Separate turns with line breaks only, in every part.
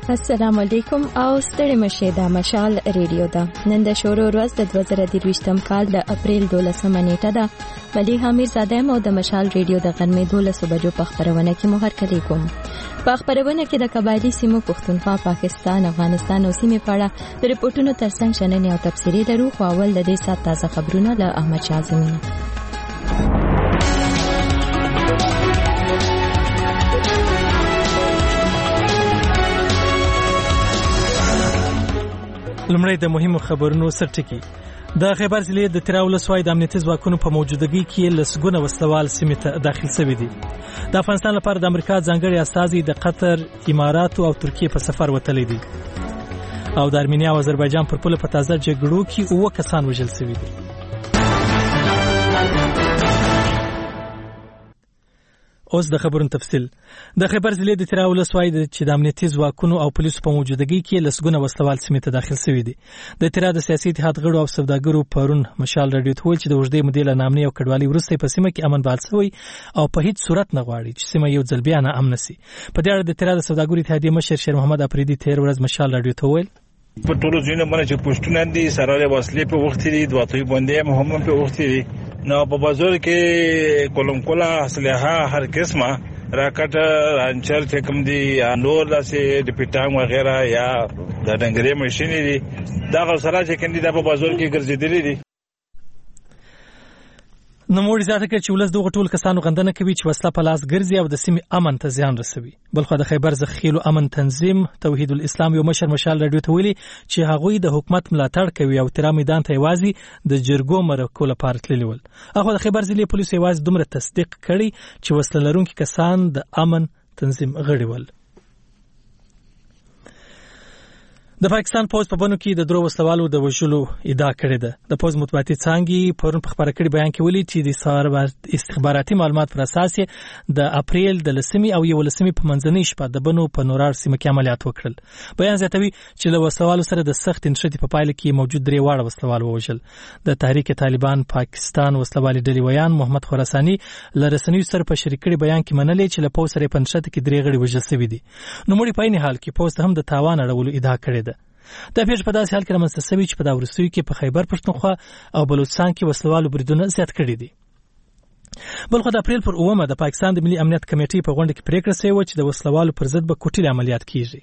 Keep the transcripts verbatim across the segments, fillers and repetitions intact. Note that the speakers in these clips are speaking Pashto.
السلام علیکم او ستړي مشه د مشال ریډیو دا نن د شورو ورځ د دوه زره درویشتم کال د اپریل دولسمه نیټه ده. ولی حمید زاده مو د مشال ریډیو د غرمې دولسو بجو په خبرونه کې مو هرکلی کوم. په خبرونه کې د قبایلی سیمو پښتونخوا، پاکستان، افغانستان او سیمې په اړه د ریپورتونو ترڅنګ شننې او تفسیري درو خو اول د دې سات تازه خبرونه له احمد شاه زمینه.
لمړی د مهمو خبرونو سرټکی. د خیبر ضلع د تیرا ولسوالۍ د امنیتي ځواکونو په موجودګۍ کې لسګونه وسلوال سیمې ته داخل شوي دي. د افغانستان لپاره د امریکا ځانګړي استازي د قطر، اماراتو او ترکیې په سفر وتلی دي. او د ارمینیا او آذربایجان پر پوله په تازه جګړو کې اووه کسان وژل شوي دي. اوس د خبرونو تفصیل. د خیبر ضلع د تیرا ولسوالۍ چې د امنیتي ځواکونو او پولیسو په موجودګۍ کې لسګونه وسلوال سیمې ته داخل شوي دي. د تیرا د سیاسي اتحاد غړو او سوداګرو پرون مشال راډیو ته ویل چې د اوږدې مودې له ناامنۍ او کډوالۍ وروسته په سیمه کې امن بحال شوی او په هیڅ صورت نه غواړي چې سیمه یو ځل بیا ناامنه شي. په دې اړه د تیرا د سوداګرو اتحادیې مشر شیر محمد افریدي تیر ورځ مشال راډیو ته ویل
په ټولو ځینو باندې چې پښتون دي سره له وسلې په وخت دي دواتوي باندې هم په وخت دي نو په بازار کې کولم کولا اسلحه هر قسمه راکټ رانچر چې کوم دي نور داسې د پټانګ وغیرہ یا د ډنګرې ماشينې دي دا غوسره چې کندي د په بازار کې ګرځېدلې دي. نو موږ زیاته کړ چې ولس دغه ټول کسانو غندنه کوي چې وسله په لاس ګرځي او د سیمې امن ته زیان رسوي. بلخو د خیبر ذخیرو امن تنظیم توحید الاسلام یو مشر مشال راډیو ته ویلي چې هغوی د حکومت ملاتړ کوي او تیرا میدان ته یوازې د جرګو مرکو لپاره تللي ول. هغه د خیبر ضلع پولیسو یوازې دومره تصدیق کړي چې وسله لرونکي کسان د امن تنظیم غړي ول. د پاکستان پوز په بنو کې د درو وسلوالو د وژلو ادعا کړې ده. د پوز مطبوعاتي څانګې پرون په خبره کړي بیان کې ویلي چې د سار استخباراتي معلومات پر اساس د اپریل د لسمې او یولسمې په منځنۍ شپه د بنو په نورار سیمه کې عملیات وکړل. بیان زیاتوي چې له وسلوالو سره د سخت نښتې په پایله کې موجود درې واړه وسلوال ووژل. د تحریک طالبان پاکستان وسلوالي ډلې ویان محمد خراساني له رسنیو سره په شریک کړي بیان کې منلې چې له پوز سره په نښته کې درې غړي وژل شوي دي. نو مړي په عین حال کې پوز هم د تاوان اړولو ادعا کړې ده. دا پیښه په داسې حال کې رامنځته شوې چې په دا وروستیو کې په خیبر پښتونخوا او بلوچستان کې وسلوالو بریدونه زیات کړي دي. بلخو د اپریل پر اوومه د پاکستان د ملي امنیت کمیټې په غونډه کې پریکړه شوې وه چې د وسلوالو پر ضد به کوټلي عملیات کیږي.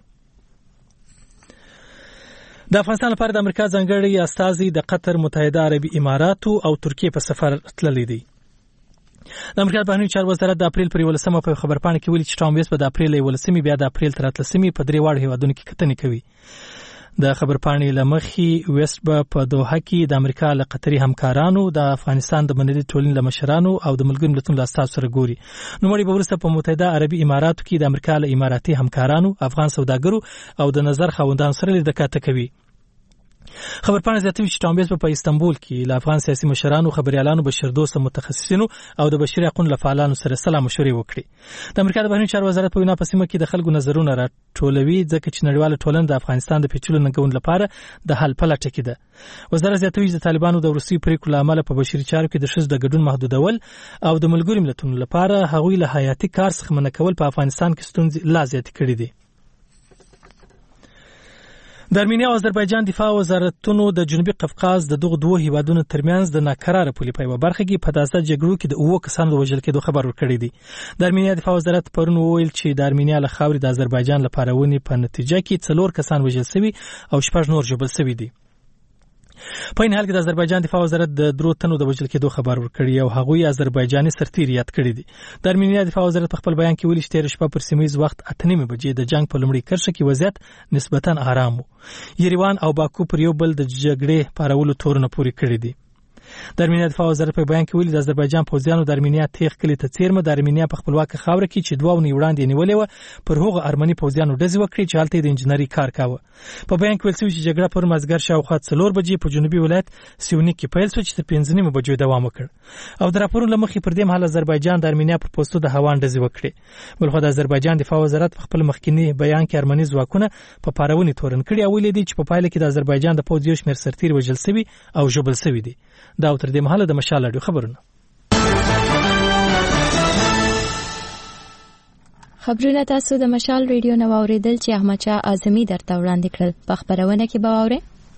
د افغانستان لپاره د امریکا ځانګړي استازي د قطر، متحده عربي اماراتو او ترکیې په سفر تللي دي. د امریکا بهرنیو چارو وزارت د اپریل پر یولسمه په خبرپاڼه کې ویلي چې ټرامپ به د اپریل یولسمې بیا د اپریل تر اتلسمې په درې واړو هیوادونو کې کتنې کوي. د خبرپاڼې له مخې ویسټ به په دوحه کې د امریکا له قطري همکارانو، د افغانستان د مدني ټولنې له مشرانو او د ملګرو ملتونو له استازو سره ګوري. نوموړي به وروسته په متحده عربي اماراتو کې د امریکا له اماراتي همکارانو، افغان سوداګرو او د نظر خاوندانو سره لیدکاته کوي. خبرپاڼه زیاتوي چې ټرامپ به په استانبول کې له افغان سیاسي مشرانو، خبريالانو، بشردوسته متخصصینو او د بشري حقوقو له فعالانو سره سلا مشورې وکړي. د امریکا د بهرنیو چارو وزارت په وینا په سیمه کې د خلکو نظرونه راټولوي ځکه چې نړیواله ټولنه د افغانستان د پیچلو ننګونو لپاره د حل پلټه کې ده. وزارت زیاتوي چې د طالبانو د وروستیو پریکړو له امله په بشري چارو کې د ښځو د ګډون محدودول او د ملګرو ملتونو لپاره هغوی له حیاتي کار څخه منع کول په افغانستان کې ستونزې لا زیاتې کړي دي. د ارمینیا او آذربایجان دفاع وزارتونو د جنوبي قفقاز د دغو دوه هیوادونو ترمنځ د ناکراره پولې په یوه برخه کې په تازه جګړو کې د اووه کسانو د وژل کېدو خبر ورکړی دی. د ارمینیا دفاع وزارت پرون وویل چې د ارمینیا له خاورې د آذربایجان لپاره ونې په نتیجه کې څلور کسان وژل شوي او شپږ نور ژوبل شوي دي. په این حال کې د آذربایجان دفاع وزارت د درو تنو د وژل کېدو خبر ورکړی او هغوی آذربایجاني سرتیر یاد کړی دي. د ارمینیا دفاع وزارت په خپل بیان کې ویلي چې تېره شپه پر سیمه ییز وخت اته نیمې بجې د جنګ په لومړۍ کرښه کې وضعیت نسبتا آرام و. یریوان او باکو پر یو بل د جګړې پارولو تورونه پورې کړي دي. د ارمینیا دفاع وزارت په بیان کې ویلي د آذربایجان پوځیانو د ارمینیا تیغ کلي ته څیرمه د ارمینیا په خپلواکه خاوره کې چې دوه اونۍ وړاندې نیولې وه پر هغو ارمني پوځیانو ډزې وکړې چې هلته یې د انجنیري کار کاوه. په بیان کې ویل شوي چې جګړه پر مازدیګر شاوخوا څلور بجې په جنوبي ولایت سیونیک کې پیل شوه چې تر پنځه نیمو بجو دوام وکړ او د راپورونو له مخې پر دې مهال آذربایجان د ارمینیا پر پوستو د هوا ډزې وکړې. بلخو د آذربایجان دفاع وزارت په خپل مخکینی بیان کې ارمني ځواکونه په پارونې تورن کړي او ویلي دي چې په پایله کې د آذربایجان د پوځ یو شمېر سرتیر وژل شوي او ژوبل شوي دي. دا تر دې مهاله د مشال راډیو خبرونه.
خبرونه تاسو د مشال ریډیو نو اوریدل چې احمد شاه اعظمي درته وړاندې کړل. په خبرونه کې به واورئ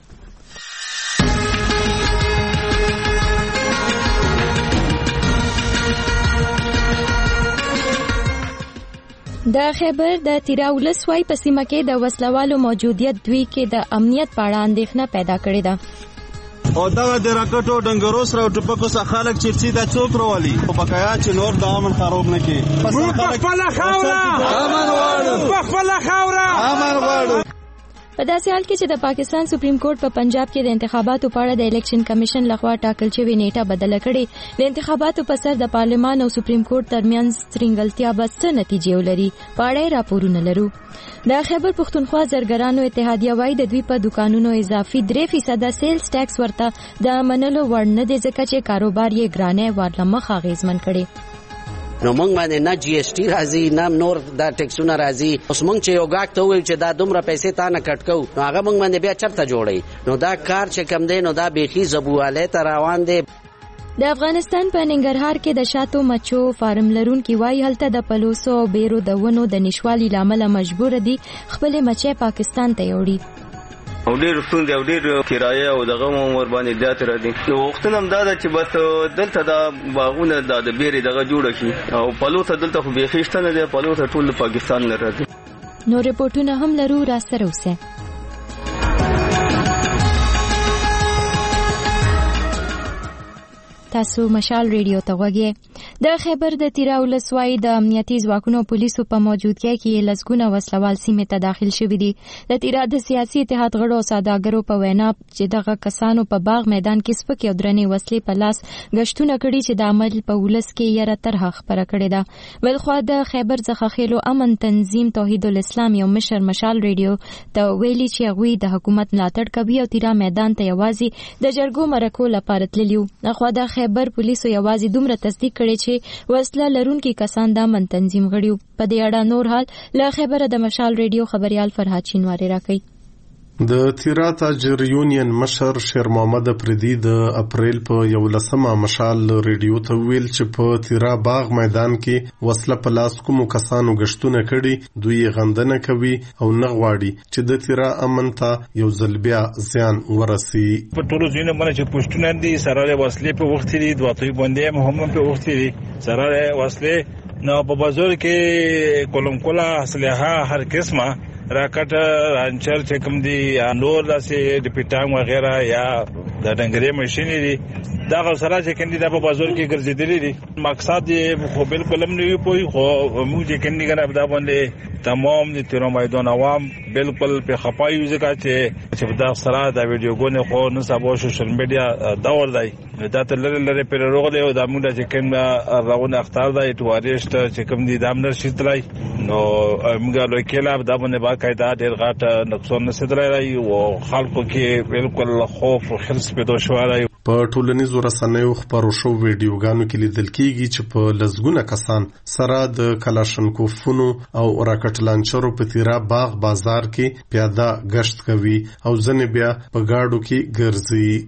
د خیبر د تیرا ولسوالۍ په سیمه کې د وسلوالو موجودیت دوی کې د امنیت په اړه اندېښنه پیدا کړې ده.
او دا د راکټو ډنګرو سره او ټوپکو سره خلک چیرسي د څوک راولي او بقایا چې نور د امن خراب نه کی.
په خپل خاوره
امن غواړو،
په خپل خاوره
امن غواړو.
په داسې حال کې چې د پاکستان سپریم کورټ په پنجاب کې د انتخاباتو په اړه د الیکشن کمیشن لخوا ټاکل شوې نیټه بدله کړې، د انتخاباتو په سر د پارلمان او سپریم کورټ ترمنځ ترنګلتیا به څه نتیجې ولري په اړه راپورونه لرو. د خیبر پښتونخوا زرګرانو اتحادیه وايي د دوی په دکانونو اضافي درې فیصد سیلز ټیکس ورته د منلو وړ نه دی ځکه چې کاروبار یې ګرانه ورله مخ اغیزمن کړي.
نو مونږ باندې نه جی ایس ټي راځي نه نور دا ټیکسونه راځي. اوس مونږ چې یو گاک ته ویل چې دا دومره پیسې تا نه کټ کوو نو هغه مونږ باندې بیا چرته جوړي. نو دا کار چې کم دی نو دا بیخي زبواله ته روان دی.
د افغانستان په ننګرهار کې د شاتو مچو فارم لرونکي وايي هلته د پلوسو او بیرو د ونو د نشوالي لامل مجبور دي خپل مچي پاکستان ته یوړي.
او ډېر ستونزې او ډېر کرایه او دغه ور باندې زیات راځي. نو وختونه هم دا ده چې بس دلته دا باغونه د بیرې دغه جوړه شي او پلو ته دلته خو بیخي شته نه دی، پلو ته ټول پاکستان نه راځي.
نو رپورټونه هم لرو، راسره اوسئ. تاسو مشال ریډیو ته غوږی. د خیبر د تیرا ولسوالۍ د امنیتي ځواکونو پولیسو په موجودګۍ کې لسګونه وسلوال سیمې ته داخل شوي دي. د تیرا د سیاسي اتحاد غړو او سوداګرو په وینا چې دغه کسانو په باغ میدان کې سپکې او درنې وسلې په لاس غشتونه کړي چې د عمل په ولس کې یره طرحه خبره کړې ده. بلخوا د خیبر څخه خېلو امن تنظیم توحید الاسلام یو مشر مشال ریډیو ته ویلي چې هغوی د حکومت ملاتړ کوي او تیرا میدان ته یوازې د جرګو مرکو لپاره تللي وو. خو د خیبر پولیسو یوازې دومره تصدیق کړي چې وسله لرونکي کسان د امن تنظیم غړي. په دې اړه نور حال له خبره د مشال ریډیو خبريال فرهاد شینواری راکړي.
د تیرا تاجر یونین مشر شیر محمد افریدی د اپریل په یولسمه مشال ریډیو ته ویل چې په تیرا باغ میدان کې وسله په لاس کومو کسانو غشتونه کړي، دوی غندنه کوي او نه غواړي چې د تیرا امن ته یو ځل بیا زیان ورسي.
په ټولو ځینو باندې چې پښتون دي سره وسلې په وخت دي دوی باندې هم په وخت دي سره وسلې نو په بازار کې کولم کولا اسلحه هر قسمه راکټ رانچر چې کوم دي نور داسې د پیټانګ وغیرہ یا د ډنګرې ماشینې دي دا سره چې کندي د په بازار کې ګرځېدلې دي. مقصد یې خو بالکل هم نه وي پوي خو موږ چې کندي غره دا باندې تمام د تیرو میدان عوام بالکل په خپایو ځکه چې چې دا سره دا ویډیوګونه خو نه سبا سوشل میډیا داور دی دا ته لری لری پر روغله او د موږ چې کوم راونه اختار دی ټوریسټ چې کوم دي د امنر شتلای نو موږ له کله دا باندې باقاعده ډېر غاټ نقصان نسدلای او خلکو کې بالکل خوف او خرس پیدا شوی.
په ټولنیزو رسنیو خبرو شو ویډیوګانو کې لیدل کېږي چې په لسګونه کسان سره د کلاشنکوفونو او راکټ لانچرو په تیرا باغ بازار کې پیاده گشت کوي او ځنې بیا په گاډو کې ګرځي.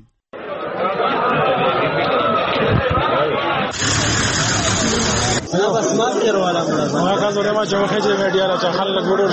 نه بس ماسک ورواله ما کاږه ما چې وخت یې میډیا را چې خلک ورور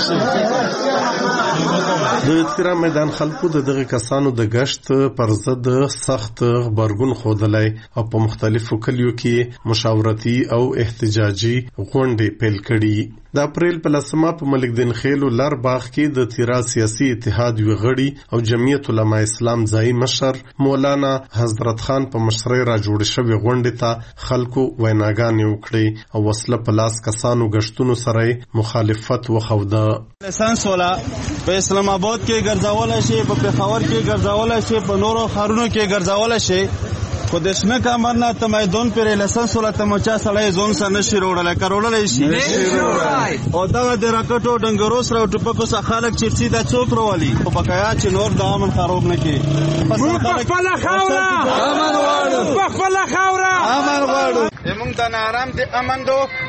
شي.
د تیرا میدان خلکو د دغه کسانو د گشت پر ضد سخت غبرګون ښودلی او په مختلفو کلیو کې مشاورتي او احتجاجي غونډې پیل کړي. د اپریل په لسمه په ملک دین خیلو لر باغ کې د تیرا سیاسي اتحاد یو غړي او جمعیت علماء اسلام ځای مشر مولانا حضرت خان په مشرۍ را جوړ شوی غونډې ته خلکو ویناګانې وکړي او وسله په لاس کسانو غشتونو سره مخالفت وخوده.
لسانس ولا په اسلام آباد کې ګرځاول شي، په پېښور کې ګرځاول شي، په نورو ښارونو کې ګرځاول شي خو د شمک امرنا تمایدون پر لسانس ولا تمچا سړی ځون سره نشي وروړل کارولای شي او دا د راکټو ډنګرو سره او ټوپکو سره خلک چیرسي د څوک راولي او بقایا چې نور د امن خراب نه کی.
په خپل خاوره
امن غواړو،
په خپل خاوره
امن غواړو. موږ د نارام د امن دو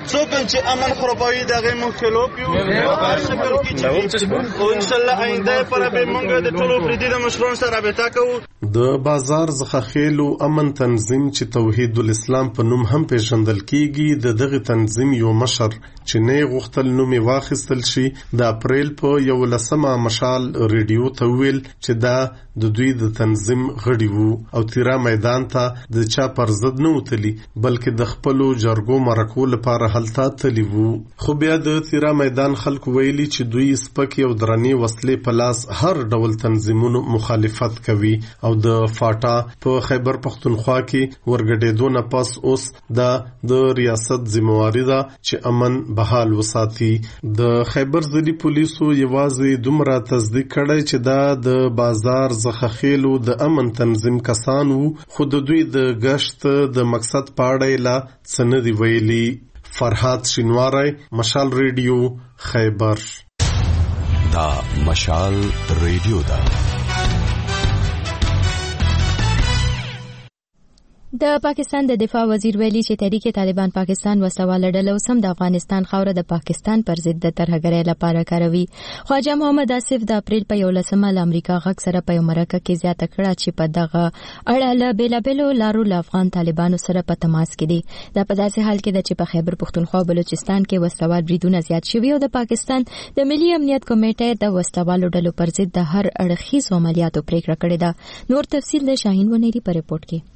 څوک چې امن خرابوي دغه مخالف یو هر شکل کې او ان شاء الله آینده پر به موږ د ټولو فریدي د مشرانو سره رابطه کوو.
د بازار زخخیلو امن تنظیم چې توحید الاسلام په نوم هم پیژندل کیږي د دغه تنظیم یو مشر چې نه غوښتل نوم واخیستل شي د اپریل په یولسمه مشال ریډیو ته ویل چې دا د دوی د تنظیم غړي وو او تیرا میدان ته د چا پر ضد نه وتلی بلکې د خپل جرګو مرکو لپاره هلته تلی وو. خو بیا د تیرا میدان خلک ویلي چې دوی سپک او درنی وسلې په لاس هر ډول تنظیمونو مخالفت کوي او د فاټا په خیبر پختونخوا کې ورګډېدو نه پس اوس دا د ریاست ذمہواری ده چې امن بحال وساتي. د خیبر ضلعي پولیسو یوازې دومره تصدیق کړی چې دا د بازار زخخیلو د امن تنظیم کسان وو خو د دوی د گشت د مقصد په اړه لا څه نه دی ویلي. فرحات شینواری، مشال ریډیو، خیبر.
دا مشال ریډیو دا
د پاکستان د دفاع وزیر ویلي چې تحریک طالبان پاکستان وسواله ډله اوس هم د افغانستان خاوره د پاکستان پر ضد د ترهګرۍ لپاره کاروي. خواجه محمد آصف د اپریل په یولسمه له امریکا غږ سره په یو مرکه کې زیاته کړه چې په دغه اړه له بېلابېلو لارو له افغان طالبانو سره په تماس کې دي. دا په داسې حال کې ده چې په خیبر پښتونخوا او بلوچستان کې وسلوال بریدونه زیات شوي او د پاکستان د ملي امنیت کمیټې د وسلوالو ډلو پر ضد د هر اړخیزو عملیاتو پریکړه کړې ده. نور تفصیل د شاهین ونیری په رپورټ کې.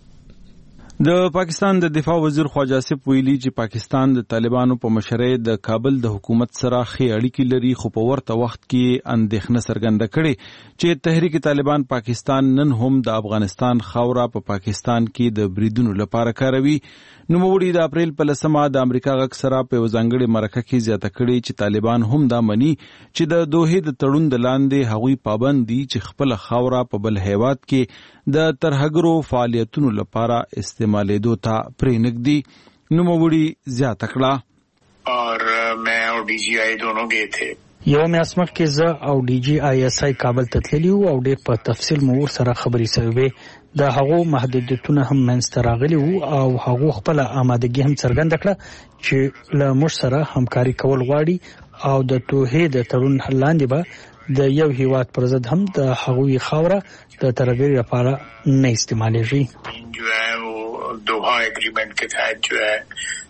د پاکستان د دفاع وزیر خواجه آصف ویلي چې پاکستان د طالبانو په مشرۍ د کابل د حکومت سره ښې اړیکې لري خو په ورته وخت کې اندېښنه څرګنده کړې چې تحریک طالبان پاکستان نن هم د افغانستان خاوره په پاکستان کې د بریدونو لپاره کاروي. نوموړي د اپریل په لسمه د امریکا غږ سره په یو ځانګړې مرکه کې زیاته کړې چې طالبان هم دا مني چې د دوحې د تړون د لاندې هغوی پابند دي چې خپل خاوره په بل هیواد کې د ترهګرو فعالیتونو لپاره استعمالېدو ته پرېنږدي. نوموړي زیاته کړه
اور میں اور ڈی جی آئی دونوں گئے تھے.
یو میاشت مخکې زه او ډي جي آی اس آی کابل ته تللي وو او ډېر په تفصیل مو ورسره خبرې سوې وې. د هغو محدودیتونه هم منځته راغلي وو او هغو خپله آمادګي هم څرګنده کړه چې له موږ سره همکاري کول غواړي او د توحید د تړون لاندې به د یو هیواد پر ضد هم د هغوی خاوره د ترهګرۍ لپاره نه استعمالېږي.
جو ہے وہ دوحا ایگریمنٹ کے تحت جو ہے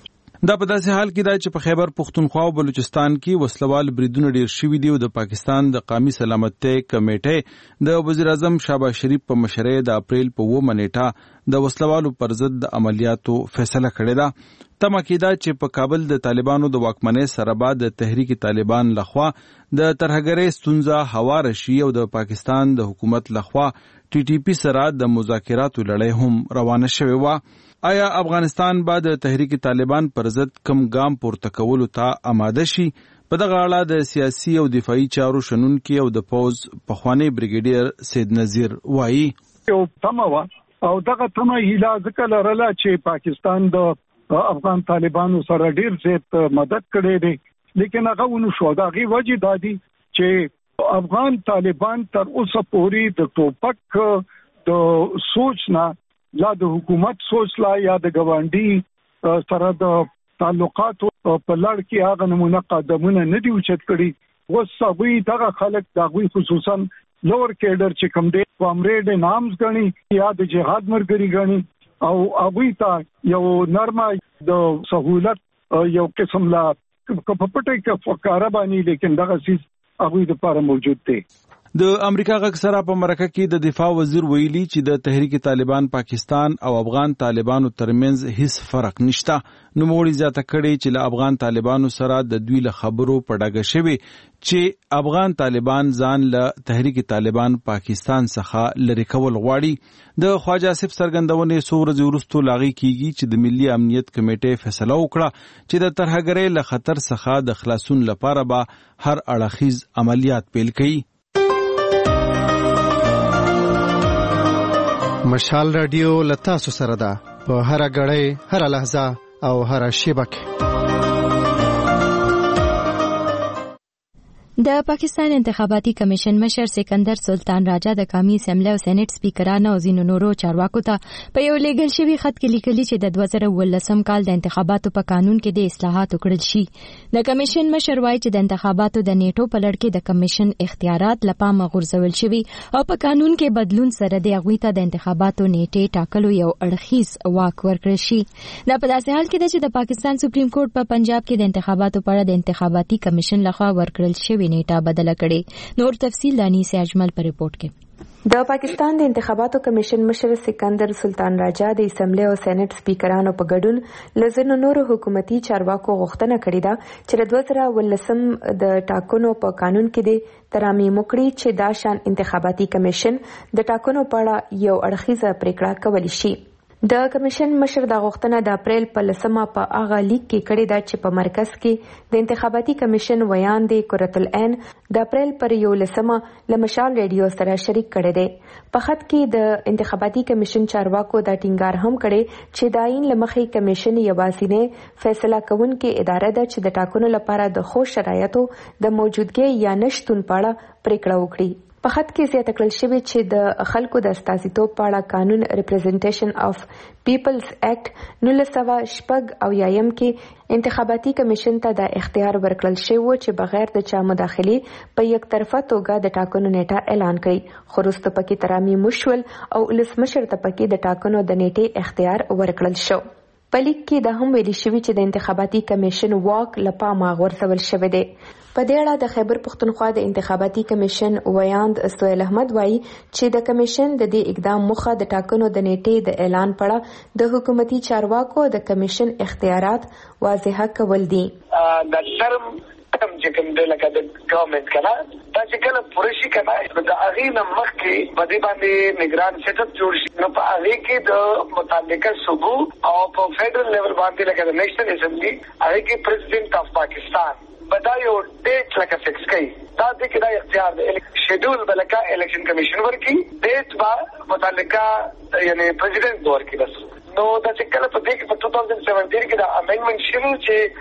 دا په داسې حال کې ده چې په خیبر پښتونخوا او بلوچستان کې وسلوال بریدونه ډیر شوي دي او د پاکستان د قومي سلامتۍ کمیټې د وزیر اعظم شهباز شریف په مشرۍ د اپریل په اوومه نیټه د وسلوالو پر ضد د عملیاتو فیصله کړې ده. تمه کېده چې په کابل د طالبانو د واکمنۍ سره به د تحریک طالبان لخوا د ترهګرۍ ستونزه هواره شي او د پاکستان د حکومت لخوا ټي ټي پي سره د مذاکراتو لړۍ هم روانه شوې وه. آیا افغانستان به د تحریک طالبان پر ضد کم ګام پورته کولو ته آماده شي؟ په دغه اړه د سیاسي او دفاعي چارو شنونکي او د پوز پخوانی بریګیډیر سید نذیر وایي
یو تمه وه او دغه تمه هیله ځکه لرله چې پاکستان د افغان طالبانو سره ډیر زیات مدد کړی دی لیکن هغه ونه شو. د هغې وجې دا دی چې افغان طالبان تر اوسه پورې د ټوپک د سوچ نه یا د حکومت سوچ لا یا د ګاونډي سره د تعلقاتو په لړ کې هغه نمونه قدمونه نه دي اوچت کړي. اوس هغوی دغه خلک د هغوی خصوصا لوور کیډر چې کوم دی کامریډ نامز ګڼي یا د جهاد ملګري ګڼي او هغوی ته یو نرمه د سهولت یو قسم لا په پټه کې فقاره باندې لیکن دغه سیس هغوی لپاره موجود دی.
د امریکا غږ سره په مرکه کې د دفاع وزیر ویلي چې د تحریک طالبان پاکستان او افغان طالبانو ترمنځ هیڅ فرق نشته. نوموړي زیاته کړې چې له افغان طالبانو سره د دوی له خبرو په ډاګه شوي چې افغان طالبان ځان له تحریک طالبان پاکستان څخه لرې کول غواړي. د خواجه آصف څرګندونې څو ورځې وروسته لاغي کیږي چې د ملي امنیت کمیټې فیصله وکړه چې د ترهګرۍ له خطر څخه د خلاصون لپاره به هر اړخیز عملیات پیل کړي.
مشال رادیو لتاسو سره ده په هر غړې هر لحظه او هر شیبه کې.
د پاکستان انتخاباتي کمیشن مشر سکندر سلطان راجا د قومي اسمبلی او سېنات سپیکرانو او ځینو نورو چارواکو ته په یو لیږل شوي خط کې لیکلي چې د دوه زره اوولسم کال د انتخاباتو په قانون کې د اصلاحات وکړل شي. د کمیشن مشر وایي چې د انتخاباتو د نیټو په لړ کې د کمیشن اختیارات له پامه غورځول شوي او په قانون کې بدلون سره د هغوی ته د انتخاباتو نیټې ټاکلو یو اړخیز واک ورکړل شي. دا په داسې حال کې ده چې د پاکستان سپریم کورټ په پنجاب کې د انتخاباتو په اړه د انتخاباتي کمیشن لخوا ورکړل شوي نیټه بدله کړې. نور تفصیل دانی سے اجمل پر رپورٹ کې.
د پاکستان د انتخاباتو کمیشن مشر سکندر سلطان راجا د اسمبلی او سېنات سپیکرانو په ګډون لزنو نورو حکومتي چارواکو غوښتنه کړې ده چې د دوه زره اوولسم د ټاکنو په قانون کې د ترامیم وکړي چې دا شان انتخاباتي کمیشن د ټاکنو په اړه یو اړخیزه پریکړه کولی شي. د کمیشن مشر د غوښتنه د اپریل په لسمه په هغه لیک کې کړې ده چې په مرکز کې د انتخاباتي کمیشن ویان دی قرۃ العین د اپریل پر یو لسمه له مشال ریډیو سره شریک کړی دی. په خط کې د انتخاباتي کمیشن چارواکو دا ټینګار هم کړی چې د عین لمخې کمیشن یوازینی فیصله کوونکې اداره ده چې د ټاکنو لپاره د خو شرایطو د موجودګۍ یا نشتون په اړه پریکړه وکړي. په خط کې زیاته کړل شوی چې د خلکو د استازیتوب په اړه قانون ریپرزنټیشن اف پیپلز اکټ نولس سوه شپږ او یایم کې انتخاباتي کمیشن ته د اختیار ورکړل شوی و چې بغیر د چا مداخلي په یک طرفه توګه د ټاکنو نیټه اعلان کړي. خو وروسته پکې ترامیم وشول او ولسمشر ته پکې د ټاکنو د نیټې اختیار ورکړل شو. په لیک کې دا هم ویلي شوی چې د انتخاباتي کمیشن واک له پامه غورځول شوی دی. په دې اړه د خیبر پښتونخوا د انتخاباتي کمیشن ویاند سهیل احمد وایي چې د کمیشن د دې اقدام موخه د ټاکنو د نیټې د اعلان په اړه د حکومتي چارواکو د کمیشن اختیارات واضح کول دي.
د شرم کم چې کوم دی لکه د ګورنمنت کنه دا چې کله پوره شي کنه د هغې نه مخکې په دې باندې نگران سیټ اپ جوړ شي نو په هغې کې د متعلقه صوبو او په فیډرل لیول باندې لکه د نیشنل اسمبلی هغې کې پریزیډنټ اف پاکستان بدا یو ډیټ لکه فکس کوي. دا د کې دا اختیار دی شیډول بلکه الیکشن کمیشن ورکی ډیټ با متعلقه یعنی پریزیډنټ ورکی. بس نو دا چې کله په دې کې په دوه هزار سپږ کې دا امندمنت شروع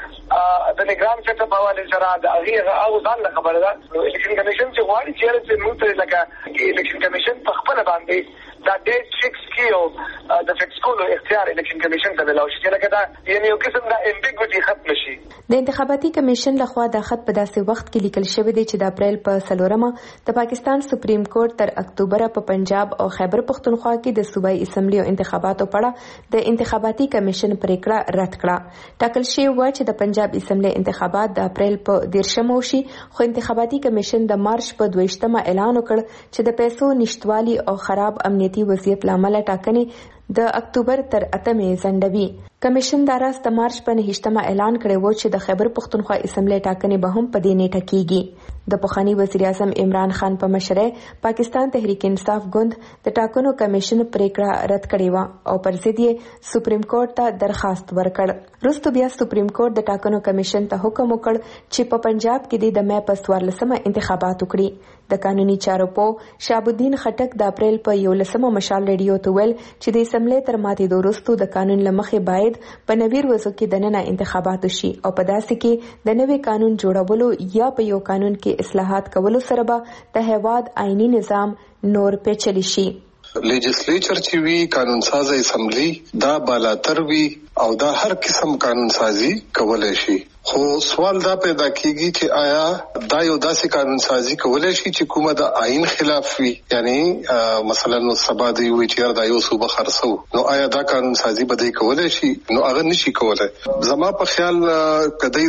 چې د نگران سیټ اپ حواله سره د هغه او ځان له خبره ده نو الیکشن کمیشن چې غواړي چې موږ ته لکه الیکشن کمیشن په خپل باندې دا ډیټ فکس کیو د فکس کولو اختیار الیکشن کمیشن ته ملو شي لکه دا یعنی یو قسم د امبیګوټي ختم شي.
د انتخاباتي کمیشن لخوا د خط په داسې وخت کې لیکل شوی دی چې د اپریل په څلورمه د پاکستان سپریم کورټ تر اکتوبر په پنجاب او خیبر پښتونخوا کې د صوبایي اسمبلی او انتخاباتو په اړه د انتخاباتي کمیشن پریکړه رد کړه. ټاکل شوی و چې د پنجاب اسمبلی انتخابات د اپریل په دیرشمه وشي خو انتخاباتي کمیشن د مارچ په دویشتمه اعلان وکړ چې د پیسو نشټوالي او خراب امنیتي وضعیت لامل ټاکنې د اکتوبر تر اتمې ځنډوي. کمیشن دا راز د مارچ په نهشتمه اعلان کړی و چې د خیبر پښتونخوا اسمبلی ټاکنې به هم په دې نیټه کیږي. د پخوانی وزیر اعظم عمران خان په مشرۍ پاکستان تحریک انصاف ګوند د ټاکنو کمیشن پریکړه رد کړې و او پر ضد یې سپریم کورټ ته درخواست ورکړ. وروسته بیا سپریم کورټ د ټاکنو کمیشن ته حکم وکړ چې په پنجاب کې د مې په څوارلسمه انتخابات وکړي. د قانوني چارو په شهاب الدین خټک د اپریل په یولسمه مشال ریډیو ته ویل چې د اسمبلی تر ماتېدو وروسته د قانون له مخې باید په نویر وضو کې دننه انتخابات وشي او په داسې کې د نوي قانون جوړولو یا په یو قانون کې اصلاحات کولو سره به د هیواد آئینی نظام نور پیچلی شي.
لیجسلیچر چې وی قانون ساز اسمبلی دا بالاتر وی او دا هر قسم قانون سازی کولای شي. خو سوال دا پیدا کیږي چې آیا دا یو داسې قانون سازی کولای شي چې کومه د آئین خلاف وي یعنی مثلا نو سبا دی وی چې دا یو صوبه خرڅو نو آیا دا قانون سازی به دی کولای شي نو هغه نشي کولای. زما په خیال کدی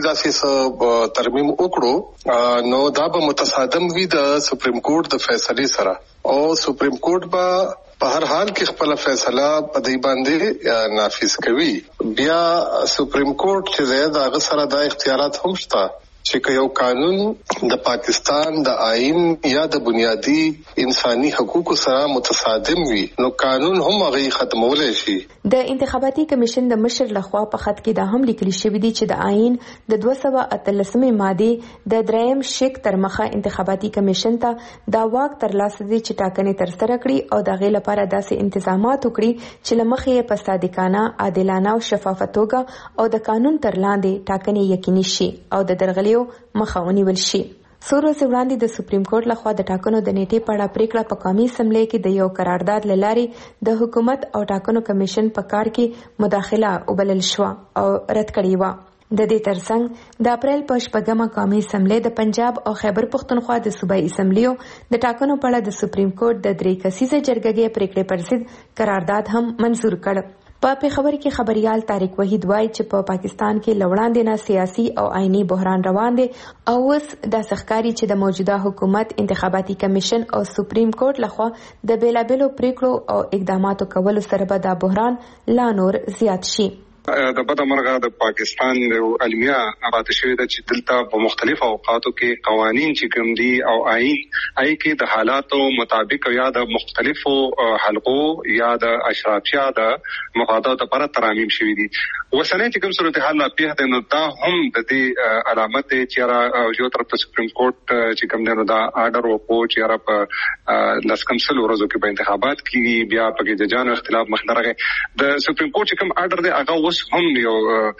داسې ترمیم وکړو نو دا به متصادم وي د سپریم کورټ د فیصله سره او سپریم کورټ به په هر حال کې خپل فیصله په دې باندې نافذ کوي. بیا سپریم کورټ چې دا هغه سره د اختیارات هم شته چې یو قانون د پاکستان د آئین یا د بنیادی انساني حقوقو سره متصادم وي نو قانون هم هغه ختمولای شي.
د انتخاباتي کمیشن د مشر لخوا په خط کې دا هم لیکل شوی دی چې د آئین د دوه سوه اتلسمې ماده د دریم شک تر مخه انتخاباتي کمیشن ته دا واک ترلاسه دي چې ټاکنې ترسره کړي او د غې لپاره داسې انتظامات وکړي چې لمخې یې په صادقانه، عادلانه او شفافه توګه او د قانون تر لاندې ټاکنې یقیني شي او د درغلي مخه ونیول شي. څو ورځې وړاندې د سپریم کورټ لخوا د ټاکنو د نیټې په اړه پریکړه په قومي اسمبلی کې د یو قرارداد له لارې د حکومت او ټاکنو کمیشن په کار کې مداخله وبلل شو او رد کړې وه. د دې ترڅنګ د اپریل په شپږمه قومي اسمبلی د پنجاب او خیبر پختونخوا د صوبایي اسمبلیو د ټاکنو په اړه د سپریم کورټ د درې کسیزه جرګې پریکړې پر ضد قرارداد هم منظور کړ. په پیښور کې خبريال طارق وحید وایي چې په پا پاکستان کې لوړاندې نه سیاسي او آئینی بحران روان دی او اوس د سخکاري چې د موجوده حکومت انتخاباتي کمیشن او سپریم کورټ لخوا د بیلابلو پریکړو او اقداماتو کولو سره به دا بحران لا نور زیات شي.
د بده مرغه د پاکستان د علمیا پاتې شوی د چې دلته په مختلفو اوقاتو کې قوانين چې کوم دي او آئین آی کې د حالاتو مطابق یا د مختلفو حلقو یا د اشرافیا د مفادات لپاره ترامیم شوی دي. وسنه چې کوم صورتحال لا پیښ ده نو دا هم د دې علامت چې را یو طرف ته سپریم کورټ چې کوم دی نو دا آرډر وکړو چې را په لسکم سل ورځو کې په انتخابات کې بیا په کې د جانو اختلاف مخدرغه د سپریم کورټ چې کوم آرډر دی هغه اوس هم یو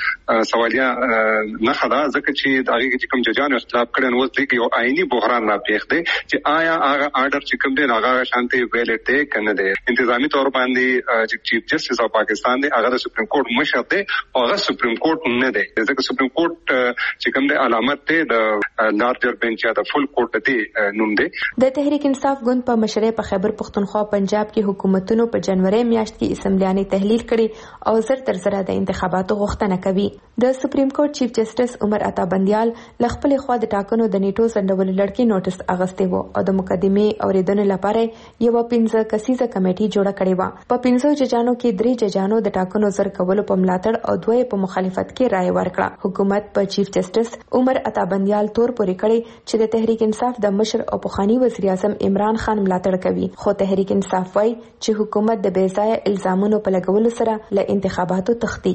سوالیا نه خدا ځکه چې د هغه چې کوم ججانو اختلاف کړي نو اوس یو آئینی بحران را پیښ دی چې آیا هغه آرډر چې کوم دی هغه شانتي ویلټ دی کنه دی انتظامی تور باندې چې چیف جسټس اف پاکستان دی هغه د سپریم کورټ مشر دی او هغه سپریم کورټ نه دی ځکه سپریم کورټ چې کوم دی علامت دی د لارجر بنچ یا د فل کورټ دی نوم دی.
د تحریک انصاف ګوند په مشرۍ په خیبر پختونخوا پنجاب کې حکومتونو په جنوري میاشت کې اسمبلیانې تحلیل کړي او زر تر زر د انتخاباتو غوښتنه کوي. د سپریم کورټ چیف جسټس عمر عطا بندیال لخپل خوا د ټاکنو د نیټو سندول لړکی نوټس اغستې وو او د مقدمې اوریدنې لپاره یو پنځه کسیزه کمیټي جوړه کړې و. په پنځو ججانو کې درې ججانو د ټاکنو زر کولو په ملاتړ او دوی په مخالفت کې رائے ورکړه. حکومت په چیف جسټس عمر عطا بندیال تور پورې کړی چې د تحریک انصاف د مشر او پخوانی وزیر اعظم عمران خان ملاتړ کوي خو تحریک انصاف وايي چې حکومت د بې ځایه الزامونو په لګولو سره له انتخاباتو تختی.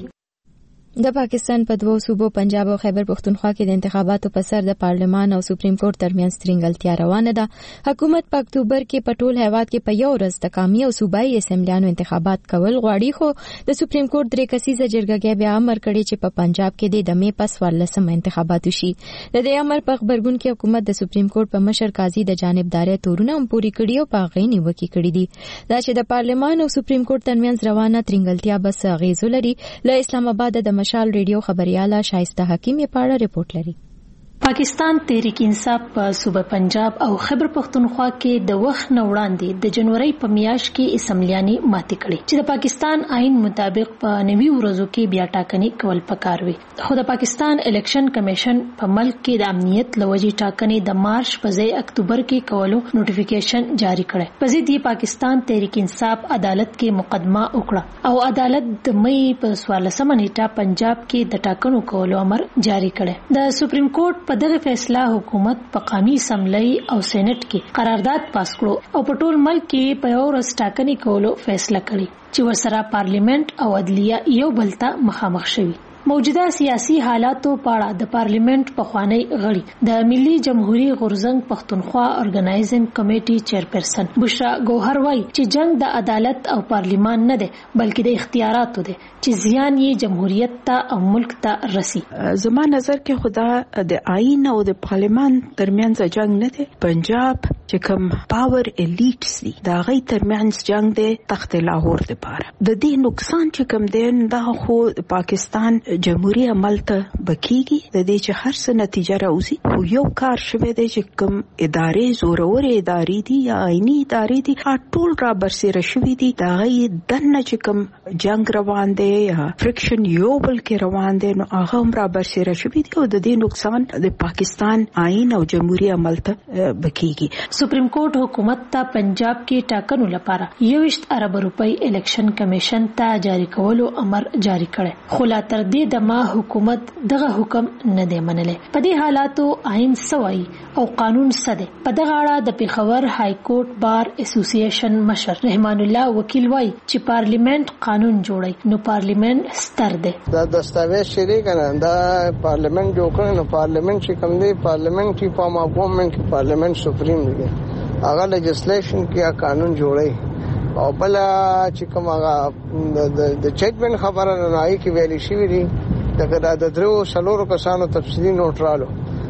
د پاکستان په دوو صوبو پنجاب او خیبر پختونخوا کې د انتخاباتو په سر د پارلمان او سپریم کورټ ترمنځ ترنګلتیا روانه ده. حکومت په اکتوبر کې په ټول هیواد کې په یو ورځ د قومي او صوبایي اسمبلیانو انتخابات کول غواړي خو د سپریم کورټ درې کسیزه جرګه بیا امر کړی چې په پنجاب کې د دمې پس ورلسم انتخابات وشي. د دې امر په خبرګون کې حکومت د سپریم کورټ په مشر قاضي د جانبداري تورونه هم پوری کړی او په غي نیوکې کړې دي. دا چې د پارلمان او سپریم کورټ ترمنځ روانه ترنګلتیا بس غیزو لري. له اسلام آباد د مشال ریډیو خبرياله شایسته حکیم یې پاړه رپورټ لري.
پاکستان تحریک انصاف په صوبه پنجاب او خیبر پختونخوا کې د وخت نه وړاندې د جنوري په میاشت کې اسمبلیانې ماتې کړې چې د پاکستان آئین مطابق په نوي ورځو کې بیا ټاکنې کول پکار وي. خو د پاکستان الیکشن کمیشن په ملک کې د امنیت لوجې ټاکنې د مارچ په ځای اکتوبر کې کولو نوټیفیکیشن جاری کړ. په ضد یې پاکستان تحریک انصاف عدالت کې مقدمه وکړه او عدالت د مې په څوارلسمه نیټه پنجاب کې د ټاکنو کولو امر جاری کړ. د سپریم کورټ په دغه فیصله حکومت په قومي اسمبلی او سېنات کې قرارداد پاس کړو او په ټول ملک کې په یو ورځ ټاکنې کولو فیصله کړې چې ورسره پارلیمنت او عدلیه یو بل ته مخامخ شوي. موجوده سیاسي حالاتو په اړه د پارلیمنت پخوانی غړي د ملي جمهوریت غورزنګ پښتونخوا ارګنایزینګ کمیټي چیرپرسن بشرا ګوهر وايي چې جنگ د عدالت او پارلیمان نه دی بلکې د اختیاراتو دی چې زیان یې جمهوریت ته او ملک ته رسی.
زما نظر کې خدا د آئین او د پارلیمان ترمنځ جنگ نه دی. پنجاب چې کوم پاور الیټس دي دا غي ترمنځ جنگ دی تخت لاهور لپاره. د دې نقصان چې کوم دی دا خو پاکستان جمهوریت عمل ته بکیږي د دې چې هر څه نتیجه راوځي. خو یو کار شوه دی چې کوم ادارې زورور ادارې دي یا آئینی ادارې دي ټول را برسېره شوي دي دا غي دنه چې کوم جنگ روان دی یا فرکشن یو بل کې روان دی نو هغه هم را برسېره شوي دي او د دې نقصان د پاکستان آئین او جمهوریت عمل ته بکیږي.
سپریم کورټ حکومت ته پنجاب کې ټاکنو لپاره یوشت ارب روپۍ الیکشن کمیشن ته جاری کولو امر جاری کړ خو لا تر دې د ما حکومت دغه حکم نه دی منلې. په دې حالاتو آئین سوي او قانون سده په دغه اړه د پیښور های کورټ بار اسوسییشن مشر رحمان الله وکیل وای چې پارلیمنت قانون جوړي نو پارلیمنت ستر دی.
دا دستاویز شری کنه دا پارلیمنت جوړ کړي نو پارلیمنت چې کوم دی پارلیمنټي فارم اف ګورنمنت کې پارلیمنت سپریم دی هغه لیجسلیشن کې قانون جوړي او بل چې کوم هغه د چیټمن خبره نه آی کی ویلي شي وی دغه د درو سلورو کسانو تفصیلی نوٹ رالو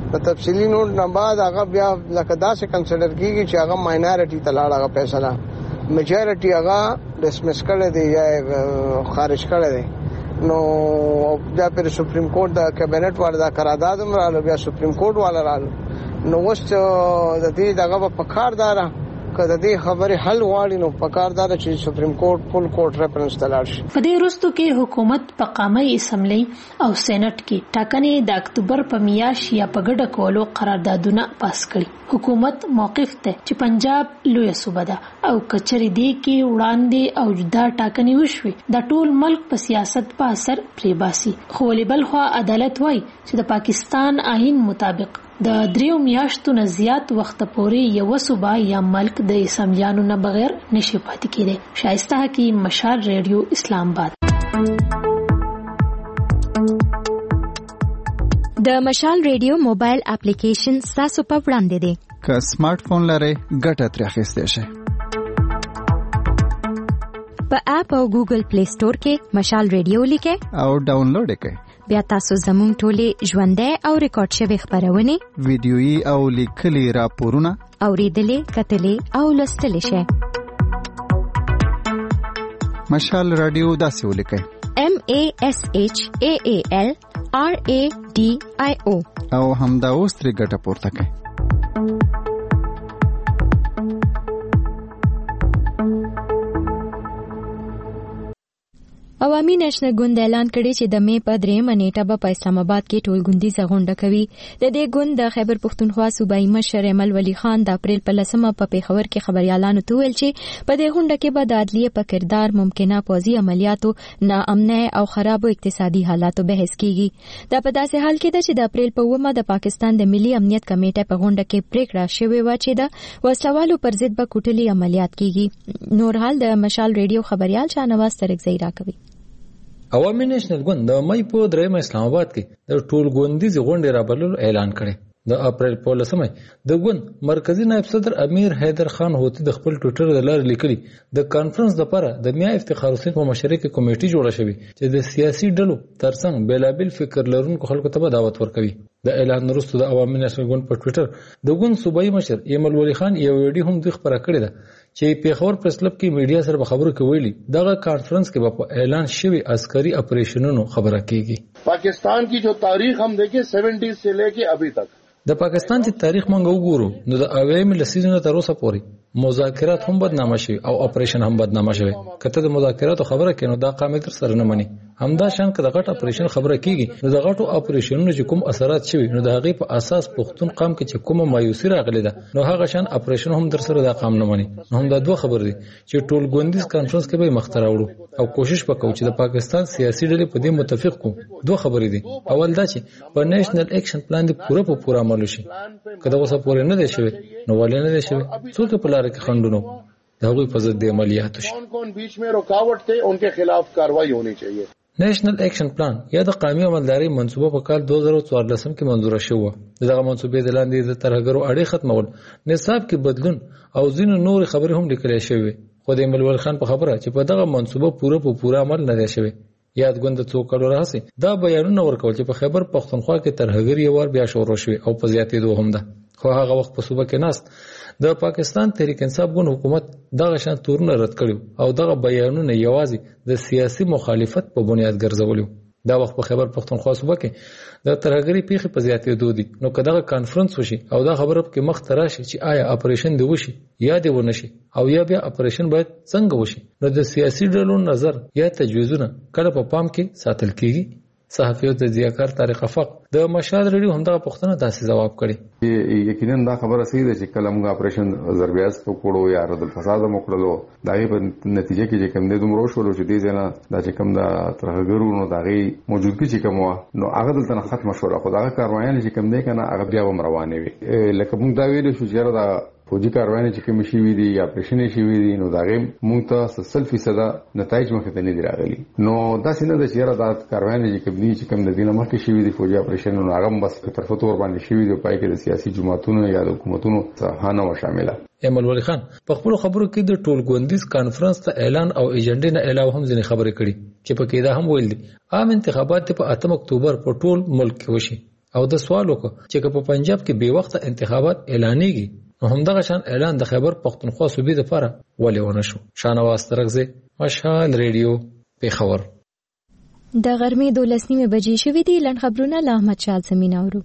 د تفصیلی نوٹ نه بعد هغه بیا لکه داسې کنسیډر کیږي چې هغه ماینورټي ته لاړ هغه فیصله میجورټي هغه ډسمس کړی دی یا خارج کړی دی نو بیا پر سپریم کورټ د کابینټ والا د قرارداد مرالو بیا سپریم کورټ والا رالو نو وس د دې دغه په کاردار کله دې خبره حل واړي نو په کاردار چې سپریم کورټ فل کورټ ریفرنس تلاړ شي.
په دې وروسته کې حکومت په قامه اسمبلی او سېنات کې ټاکنې د اکتوبر په میاشت یا په ګډه کولو قراردادونه پاس کړي. حکومت موقف ته چې پنجاب لوی صوبه ده او کچري دې کې وړاندې او جدا ټاکنې وشوي د ټول ملک په سیاست په اثر پرې باسي. خو بل خو عدالت وایي چې د پاکستان آئین مطابق د دریو میاشتو نه زیات وخت پورې یو صوبه یا ملک د اسمبلیانو نه بغیر نشي پاتې کېدی. شایسته حکیم، مشال ریډیو، اسلام آباد.
د مشال ریډیو موبایل اپلیکیشن تاسو په وړاندې دی.
که سمارټ فون لرئ ګټه ترې اخیستی شئ.
په اپ او ګوګل پلی سٹور کې مشال ریډیو لیکئ
او ډاونلوډ یې کړئ.
بیا تاسو زموږ ټولې ژوندۍ او ریکارډ شوی خبرونه،
ویډیويي او لیکلي راپورونه
اوریدلې، کتلې او لوستلې شئ.
مشال رادیو داسې ولیکئ:
M A S H A A L R A D I O
او همدا اوس ترې ګټه پورته کړئ.
عوامي نېشنل ګوند اعلان کړی چې د مې په درېمه نیټه به په اسلام آباد کې ټولګوندیزه غونډه کوي. د دې ګوند د خیبر پښتونخوا صوبایي مشر ایمل ولی خان د اپریل په لسمه په پیښور کې خبريالانو ته ویل چې په دې غونډه کې به د عدلیه په کردار، ممکنه پوځي عملیاتو، ناامنۍ او خرابو اقتصادي حالاتو بحث کیږي. دا په داسې حال کې ده چې د اپریل په اوومه د پاکستان د ملي امنیت کمیټې په غونډه کې پریکړه شوې و چې د وسلوالو پر ضد به کوټلي عملیات کیږي. نور حال د مشال ریډیو خبريال شاهنواز ترکزی راکوي.
عوامي نېشنل ګوند د مې په درېمه اسلام آباد کې د ټولګوندیزې غونډې رابللو اعلان کړی. د اپریل په لسمه د ګوند مرکزی نائب صدر امیر حیدر خان هوتی د خپل ټویټر د لارې لیکلي د کانفرنس لپاره د میا افتخار حسین په مشرۍ کې کمیټه جوړه شوې چې د سیاسي ډلو ترڅنګ بیلابل فکر لرونکو خلکو ته دعوت ورکوي. د اعلان وروسته د عوامي نېشنل ګوند په ټویټر د ګوند صوبایي مشر ایمل ولی خان یو ویډیو هم د خبره کړې ده چې پیښور پریس کلب کې میډیا سره به خبرو کوي. دغه کانفرنس کې په اعلان شوی عسکري اپریشنونو خبره کیږي.
پاکستان کی جو تاریخ हम देखें سیونٹیز سے لے کے ابھی تک
د پاکستان چې تاریخ مونږ وګورو نو د اوایمو لسیزونو تر اوسه پورې مذاکرات هم بدنامه شوي او اپریشن هم بدنامه شوي. کته د مذاکراتو خبره کینو دا قامت سره نه مني. همدا شان که د غټ اپریشن خبره کیږي نو د غټو اپریشنونو چې کوم اثرات شوي نو د هغه په اساس پښتون قام کې چې کومه مایوسی راغلی ده نو هغه شان اپریشن هم در سره د قام نه مني. نو هم دا دوه خبر دي چې ټول ګوندیز کانفرنس کې به مختار وړو او کوشش وکړو چې د پاکستان سیاسي ډلې په دې متفق کو. دوه خبرې دي. اول دا چې په نېشنل اکشن پلان دی پوره په پوره عمل شي. کله اوسه پورې نه دی شوی نو ولې نه دی شوی؟ څوک په لار کې خندونو دا غوي په ضد عملیاتو شي.
کون کون بیچ میں رکاوٹ تھے ان کے خلاف کارروائی ہونی چاہیے.
نېشنل اکشن پلان یا د قومي عملداري منصوبه په کال دوه زره څوارلسم کې منظور شوه. دغه منصوبې د لاندې د ترهګرو اړې ختمول، نصاب کې بدلون او ځینو نور خبرې هم لیکل شوې. خو د ایمل خان په خبره چې په دغه منصوبه پوره په پوره عمل نه دی شوی. یاد ګوند څو کلو راځي دا بیانونه ورکول چې په خیبر پښتونخوا کې ترهګر یو ور بیا شروع شوی او په زیاتېدو هم ده. خو هغه وخت په صوبه کې ناست د پاکستان تحریک انصاف ګوند حکومت دغه شان تورونه رد کړو او دغه بیانونه یوازې د سیاسي مخالفت په بنیاد ګرځولو. دا وخت په خیبر پښتونخوا صوبه کې د ترهګری پیښې په زیاتېدو دي. نو کداغه کانفرنس وشي او دا خبره کې مخ تراشي چې آیا اپریشن دی وشي یا دی ونشي او یا بیا اپریشن باید څنګه وشي نو د سیاسي ډلو نظر یا تجویزونه کله په پام کې ساتل کیږي. صحافیو د ضیاکار طارق افق د مشال ریډیو همدغه پوښتنه داسې جواب کړي.
یقینا دا خبره صحیح ده چې کله موږ اپریشن ضربیاز وکړو یا رد الفساد وکړو دا یې په نتیجه کې چې کوم د دومره شو چې دې ځنه دا چې کوم د ترهګرو نو دغه موجودګي چې کوم نو هغه دلته ختم شو. خو دا کاروایان چې کوم دی کنه هغه بیا هم روانه وي. لکه موږ دا ویل شو چې دا فوجي کاروایان چې کوم شي وی دي یا اپریشن شي وی دي نو دا غي مونږ ته سل فیصد نتایج مخ ته نه دی راغلي. نو دا څنګه د چیرې دا کاروایان چې کوم دي چې کوم د دینه مخ کې شي وی دي فوجي اپریشن نو هغه بس په طرفه تور باندې شي وی دي پای کې د سیاسي جماعتونو یا د حکومتونو څخه نه شامله.
ایمل ولی خان په خپل خبرو کې د ټولګوندیز کانفرنس ته اعلان او ایجنډا نه علاوه هم ځینې خبرې کړي چې په کې دا هم ویل دي عام انتخابات په اتم اکتوبر په ټول ملک کې وشي
او د سوال وکړ چې په پنجاب کې بې وخته انتخابات اعلانېږي نو همدغه شان اعلان د خیبر پختونخوا صوبې لپاره ولې ونه شو. شاهنواز ترغزی، مشال ریډیو، پیښور.
د غرمې دولس نیمې بجې شوې دي. لنډ خبرونه له احمد شاه زمین اورو.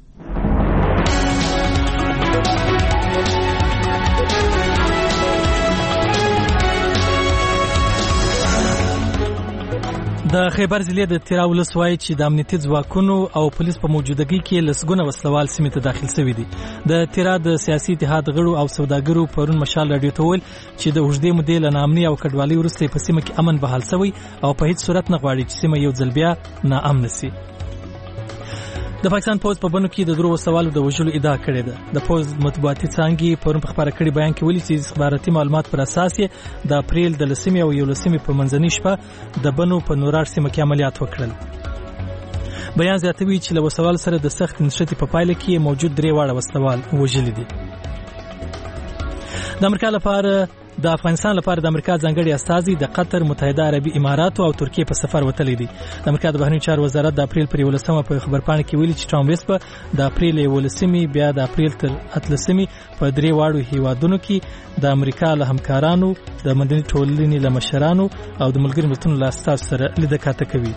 د خیبر ضلع د تیرا ولسوالۍ چې د امنیتي ځواکونو او پولیس په موجودګۍ کې لسګونه وسلوال سیمې ته داخل شوي دي. د تیرا د سیاسي اتحاد غړو او سوداګرو پرون مشال راډیو ته ویل چې د اوږدې مودې له ناامنۍ او کډوالۍ وروسته په سیمه کې امن بحال شوی او په هیڅ صورت نه غواړي چې سیمه یو ځل بیا ناامنه شي. د پاکستان پوز په بنو کې د درو وسوالو د وژلو ادعا کړې ده. د پوز مطبوعاتي څانګې پرون په خبره کړي بیان کې ویلي چې استخباراتي معلومات پر اساس یې د اپریل د لسمې او یولسمې په منځنۍ شپه د بنو په نورار سیمه کې عملیات وکړل. بیان زیاتوي چې له وسوال سره د سخت نښتې په پایله کې موجود درې واړه وسوال وژلي دي. د امریکا لپاره د افغانستان لپاره د امریکا ځانګړي استازي د قطر، متحده عربي امارات او ترکیه په سفر وتلی دي. د امریکا د بهرنیو چارو وزارت د اپریل پر یولسمه په خبرپاڼه کې ویلي چې ټرامپ ویس په د اپریل یولسمې بیا د اپریل تر اتلسمې په درې واړو هیوادونو کې د امریکا له همکارانو، د مدني ټولنې له مشرانو او د ملګرو ملتونو له استازو سره لیدکاته کوي.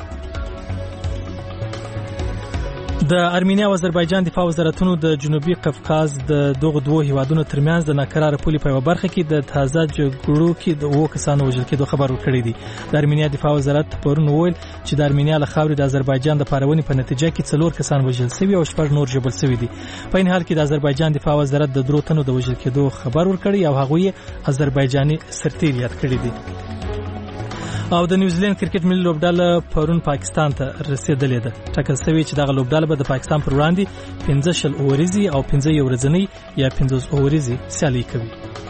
د ارمینیا او آذربایجان دفاع وزارتونو د جنوبي قفقاز د دغه دوه هیوادونو ترمنځ د ناکراره پولې په برخه کې د تازه جګړو کې د اوه کسانو وژل کېدو خبر ورکړی دی. د ارمینیا دفاع وزارت پرون وویل چې د ارمینیا له خاورې د آذربایجان د پارونې په نتیجه کې څلور کسان وژل شوي او شپږ نور ژوبل شوي دي. په این حال کې د آذربایجان دفاع وزارت د درو تنو د وژل کېدو خبر ورکړی او هغوی آذربایجاني سرتیر یاد کړی دي. او د نیوزیلند کرکټ ملي لوبډله پرون پاکستان ته رسیدلې ده. ټاکل شوی چې دغه لوبډله به د پاکستان پر وړاندې پنځه شل اووريزي او پنځه یو ورځنۍ یا پنځوس اووريزي سیالي کوي.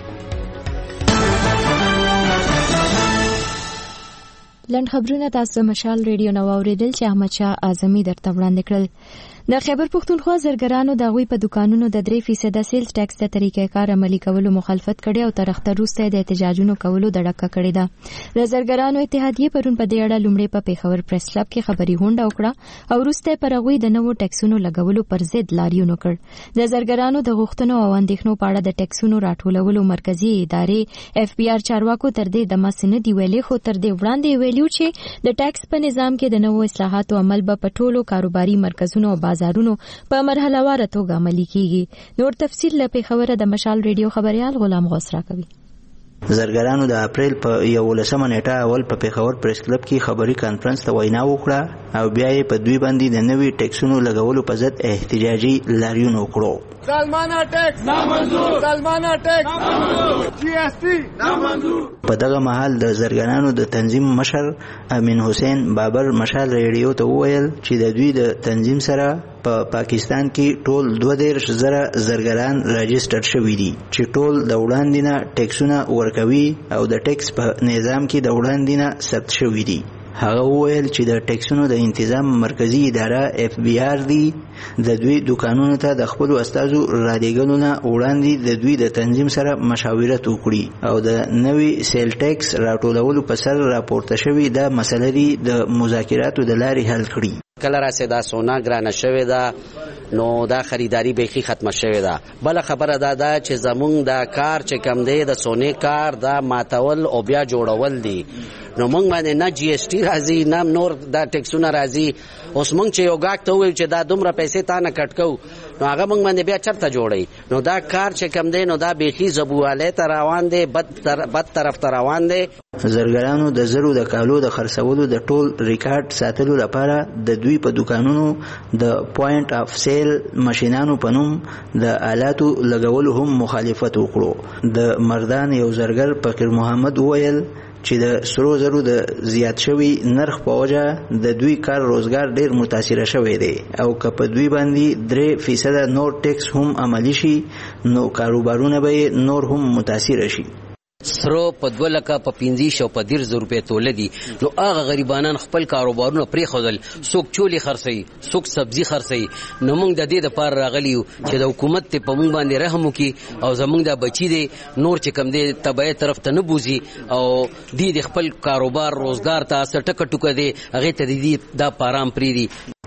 لنډ خبرونه تاسو مشال ریډیو نو اوریدل چې احمد شاه اعظمي درته وړاندې کړل. د خیبر پختونخوا زرګرانو د غوي په دکانونو د درې فیصد سیلز ټیکس ته طریقې کار عملي کولو مخالفت کړي او تر اختر وروسته د احتجاجونو کولو د ډکه کړي ده. د زرګرانو اتحادیه پرون په دې اړه لومړی په پیښور پریس کلب کې خبري غونډه وکړه او وروسته پر غوي د نوو ټیکسونو لګولو پر ضد لاریون وکړ. د زرګرانو د غوښتنو او اندېښنو په اړه د ټیکسونو راټولولو مرکزی ادارې اف بي آر چارواکو تر دې د مسنه دی ویلي خو تر دې وړاندې ویلو چې د ټیکس په نظام کې د نوو اصلاحاتو عمل به په ټولو کاروباري مرکزونو او بازارونو په مرحله وار توګه عملي کیږي. نور تفصیل له پیښور د مشال ریډیو خبريال غلام غوث راکوي.
زرګرانو د اپریل په یولسمه نیټه اول په پیښور پریس کلب کې خبري کانفرنس ته وینا وکړه او بیا یې په دوی باندې د نوي ټیکسونو لګولو په ضد احتجاجي لاریون وکړو.
سلمانه ټیکس نامنظور، سلمانه ټیکس نامنظور، جی اس ټي نامنظور.
په دغه مهال د زرګرانو د تنظیم مشر امین حسین بابر مشال ریډیو ته وویل چې د دوی د تنظیم سره په پا پاکستان کې ټول دوه دیرش زره زرګران راجستر شوي دي چې ټول د وړاندې نه ټیکسونه ورکوي او د ټیکس په نظام کې د وړاندې نه ثبت شوي دي. هغه وویل چې د ټیکسونو د انتظام مرکزی اداره اف بي آر دی د دوی دکانونو ته د خپل استادو رالېږلو نه وړاندې د دوی د تنظیم سره مشاورت وکړي او د نوي سیل ټیکس راټولولو په سر راپورته شوی د مسلې د مذاکراتو د لارې حل کړي.
کله راسه دا سونا ګرانه شوې ده نو دا خریداری بیخي ختمه شوې ده. بل خبره دا ده چې زمونږ دا کار چې کم دی د سونې کار دا ماتول او بیا جوړول دي. نو موږ باندې نه جی اس ټي راځي نه نور دا ټیکسونه راځي. اوس موږ چې یو غاک ته وایو چې دا دومره پیسې تا نه کټ کو نو هغه موږ باندې بیا چرته جوړي. نو دا کار چې کم دی نو دا بیخي زبواله ته روان دی، بد تر بد طرف ته روان دی.
زرګرانو د زرو د کالو د خرڅولو د ټول ریکارډ ساتلو لپاره د دوی په دکانونو د پوینټ اف سیل ماشینانو په نوم د آلاتو لګولو هم مخالفت وکړو. د مردان یو زرګر فقیر محمد وویل چې د سرو زرو د زیات شوی نرخ په وجه د دوی کار روزګار ډیر متاثر شوی دی او که په دوی باندې درې فیصد نور ټیکس هم عملی شي نو کاروبارونه به نور هم متاثر شي.
سرو په دوه لکه په پنځه شو په ډیر زر روپے توله دي. نو هغه غریبانان خپل کاروبارونه پرې خودل، څوک چولي خرڅي، څوک سبزي خرڅي. نو موږ د دې لپاره راغلی یو چې د حکومت ته په موږ باندې رحم وکړي او زموږ د بچی دي نور چې کم دي تبعه طرف ته نه بوزي او دې د خپل کاروبار روزګار ته سټک ټوکه دي هغه ته دي دا پارام پری دي.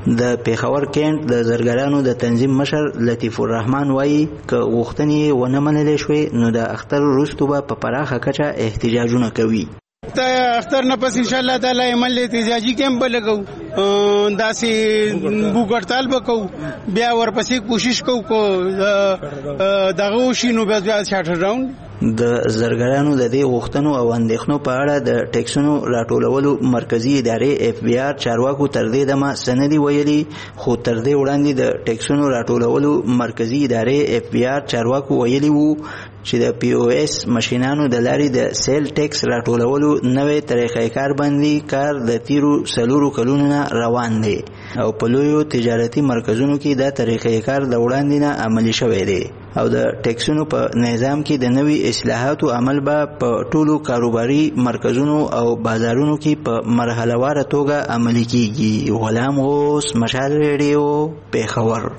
د پیښور کینټ د زرګرانو د تنظیم مشر لطیف الرحمن وایي که غوښتنې ونه منلې شوې نو د اختر وروسته به په پراخه کچه احتجاجونه کوي.
د اختر نه پس ان شاء الله تعالی عمل احتجاجي کیمپ لګو داسې بوک هړتال وکړو بیا ورپسې کوشش کوو کو دغه شینو بیا شاټر ډاون.
د زرګرانو د دې غوښتنو او اندېښنو په اړه د ټیکسونو راټولولو مرکزی ادارې اف بی آر چارواکو تر دې دمه سندي ویلي، خو تر دې وړاندې د ټیکسونو راټولولو مرکزی ادارې اف بی آر چارواکو ویلي وو چې د پی او ایس ماشینانو د لارې د سیل ټیکس راټولولو نوې طریقې کار باندې کار د تیرو سلورو کلونو نه روان دی او په لویو تجارتي مرکزونو کې دا طریقې کار د وړاندې نه عملي شوی دی او د ټیکسونو په نظام کې د نوي اصلاحاتو عمل به په ټولو کاروباري مرکزونو او بازارونو کې په مرحله واره توګه عملي کیږي. غلام غوث، مشال ریډیو، پیښور.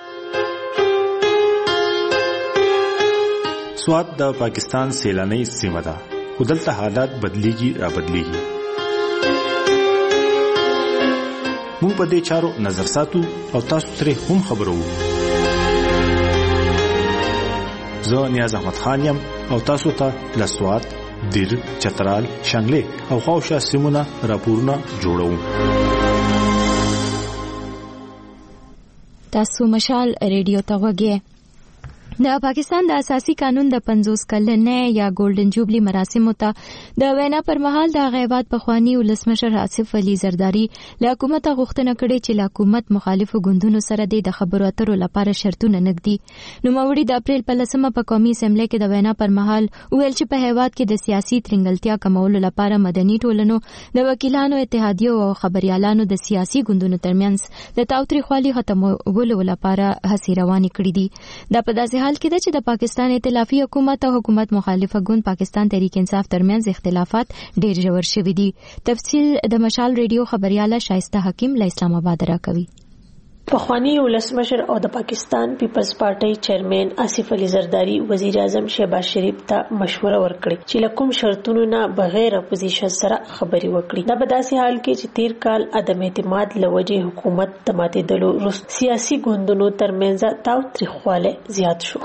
سوات د پاکستان سیلاني سیمه ده، خو دلته حالات بدلیږي را بدلیږي. موږ په دې چارو نظر ساتو او تاسو ترې هم خبرو. زه نیاز احمد خان یم او تاسو ته له سوات، دیر، چترال، شانګلې او خواوشا سیمونه راپورونه جوړوم.
تاسو مشال ریډیو ته وګورئ. د پاکستان د اساسي قانون د پنځوس کلنې یا ګولډن جوبلی مراسمو ته د وینا پر مهال د غیبات پخوانی ولسمشر آصف علي زرداری له حکومت غوښتنه کړې چې له حکومت مخالفو ګوندونو سره د خبرو اترو لپاره شرطونه نږدي. نوموړي د اپریل په لسمه په قومي اسمبلی کې د وینا پر مهال ویل چې په هیواد کې د سیاسي ترنګلتیا کمولو لپاره مدني ټولنو د وکیلانو اتحادیو او خبريالانو د سیاسي ګوندونو ترمنځ د تاوتریخوالي ختمولو لپاره هڅې روانې کړې دي. دا په داسې حال کې ده چې د پاکستان ائتلافي حکومت او حکومت مخالفه ګوند پاکستان تحریک انصاف ترمنځ اختلافات ډېر ژور شوي دي. تفصیل د مشال ریډیو خبرياله شایسته حکیم له اسلام آباد راکوي.
پخوانی ولسمشر او د پاکستان پیپلز پارټي چیرمن آصف علي زرداری وزیر اعظم شهباز شریف ته مشوره ورکړه چې لکم شرطونو نه بغیر اپوزیشن سره خبري وکړي. دا په داسې حال کې چې تیر کال عدم اعتماد لوجه حکومت د ماتېدلو وروسته سیاسي ګوندونو ترمنځ تاوتریخوالی زیات شو.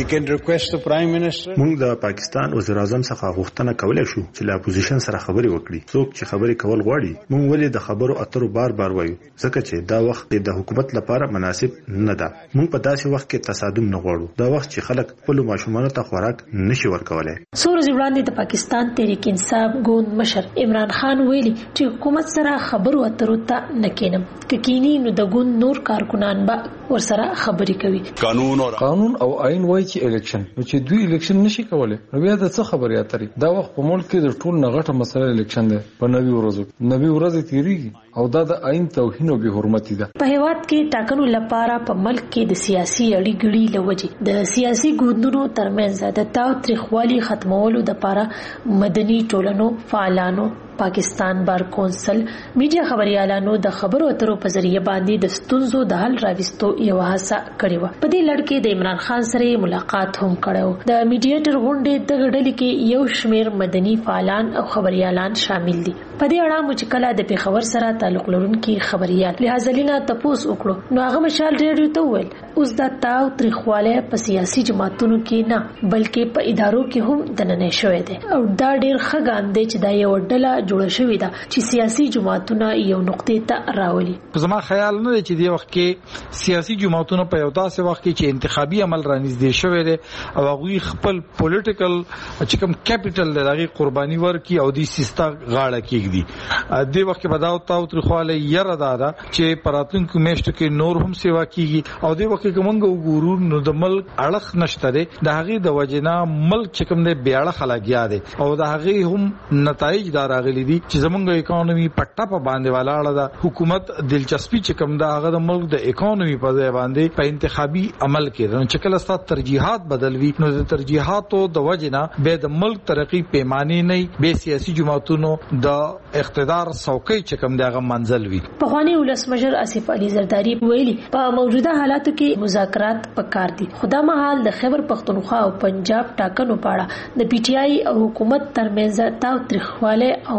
موږ د پاکستان وزیر اعظم څخه غوښتنه کولای شو چې له اپوزیشن سره خبري وکړي. څوک چې خبري کول غواړي موږ ولې د خبرو اترو بار بار وایو ځکه چې دا وخت د حکومت لپاره مناسب نه ده. موږ په داسې وخت کې تصادم نه غواړو. دا وخت چې خلک خپل ماشومان ته خوراک نشي ورکولای.
سورز وړاندې د پاکستان تحریک انصاف ګوند مشر عمران خان ویلي چې حکومت سره خبرو اترو ته نه کینم. کینی نو د ګوند نور کارکونان به ورسره خبري کوي.
قانون او قانون او آئین وایي چې الیکشن نو چې دوی الیکشن نشي کولای نو بیا د څه خبري اترې. دا وخت په ملک کې د ټول نغټه مسله الیکشن ده. په نوي ورځو نوي ورځې تیریږي او دا د آئین توهین او بے حرمتي ده.
په هیواد کې ټاکنو لپاره په ملک کې د سیاسي اړیګړي لوجې د سیاسي ګوندونو ترمنځ د تاوتریخوالي ختمولو لپاره مدني ټولنو فعالانو پاکستان بار کونسل میډیا خبريالانو د خبرو اترو په ذریعہ باندې د ستونزو د حل راوستو یو هڅه کړې و. په دې لړ کې د عمران خان سره ملاقات هم کړو. د میډیټر غونډې د غړلې کې یو شمیر مدني فعالان او خبريالان شامل دي. په دې اړه مو چې کله د پیښور سره تعلق لرونکي خبريال لہذا لینا تپوس وکړو نو هغه مشال ریډیو ته ویل اوس دا تاو تریخواله په سیاسي جماعتونو کې نه بلکې په ادارو کې هم دننه شوې ده او دا ډېر ښه ګام دی چې دا یو ډله جوړه شوې ده چې سیاسي جماعتونه یو نقطې ته راولي.
زما خیال نه دی چې دی وخت کې سیاسي جماعتونه په یو داسې وخت کې چې انتخابي عمل رانږدې شوی دی او هغه خپل پولیټیکل چې کوم کیپټل لري قرباني ورکي او د سیستا غاړه کېږي. د وخت په داو تاو ترخواله یره دادا چې پراتونکو میشت کې نور هم سیوا کیږي او د وخت کې کومنګ وګورو نو د ملک اړخ نشته دی. د هغه د وجنا ملک چې کوم دی بیاړه خلاګیا دی او د هغه هم نتایج دار غلي دي چې زمونږ اکانومي پټه په باندې ولاړه ده. حکومت دلچسپي چې کوم دا هغه د ملک د اکانومي په ځای باندې په انتخابي عمل کې نو چې کله ستاسو ترجیحات بدلوي نو د ترجیحاتو د وجنا به د ملک ترقی پیمانه نه به سیاسي جماعتونو د اقتدار څوکۍ چې کوم دغه منزل وي.
پخوانی ولسمشر آصف علي زرداری ویلي په موجوده حالاتو کې مذاکرات پکار دي. خدا مهال د خیبر پختونخوا او پنجاب ټاکنو پاړه د پی ټی آی او حکومت ترمنځ تاوتریخواله او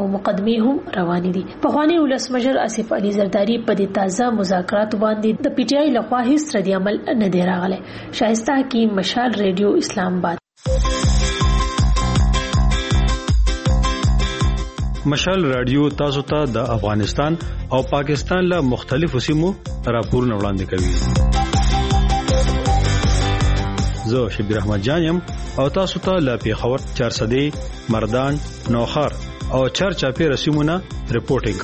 او مقدمې هم روانې دي. پخوانی ولسمشر آصف علي زرداری په دې تازه مذاکرات باندې د پی ټی آی لخوا هیڅ ردی عمل نه دی راغلی. شایسته حکیم، مشال ریډیو، اسلام آباد.
مشال رادیو تاسو ته د افغانستان او پاکستان له مختلفو سیمو راپورونه وړاندې کوي. زه شبیر احمد جان یم او تاسو ته له پیښور، چارسدی، مردان، نوخار او چارچاپیر سیمونه ریپورټینګ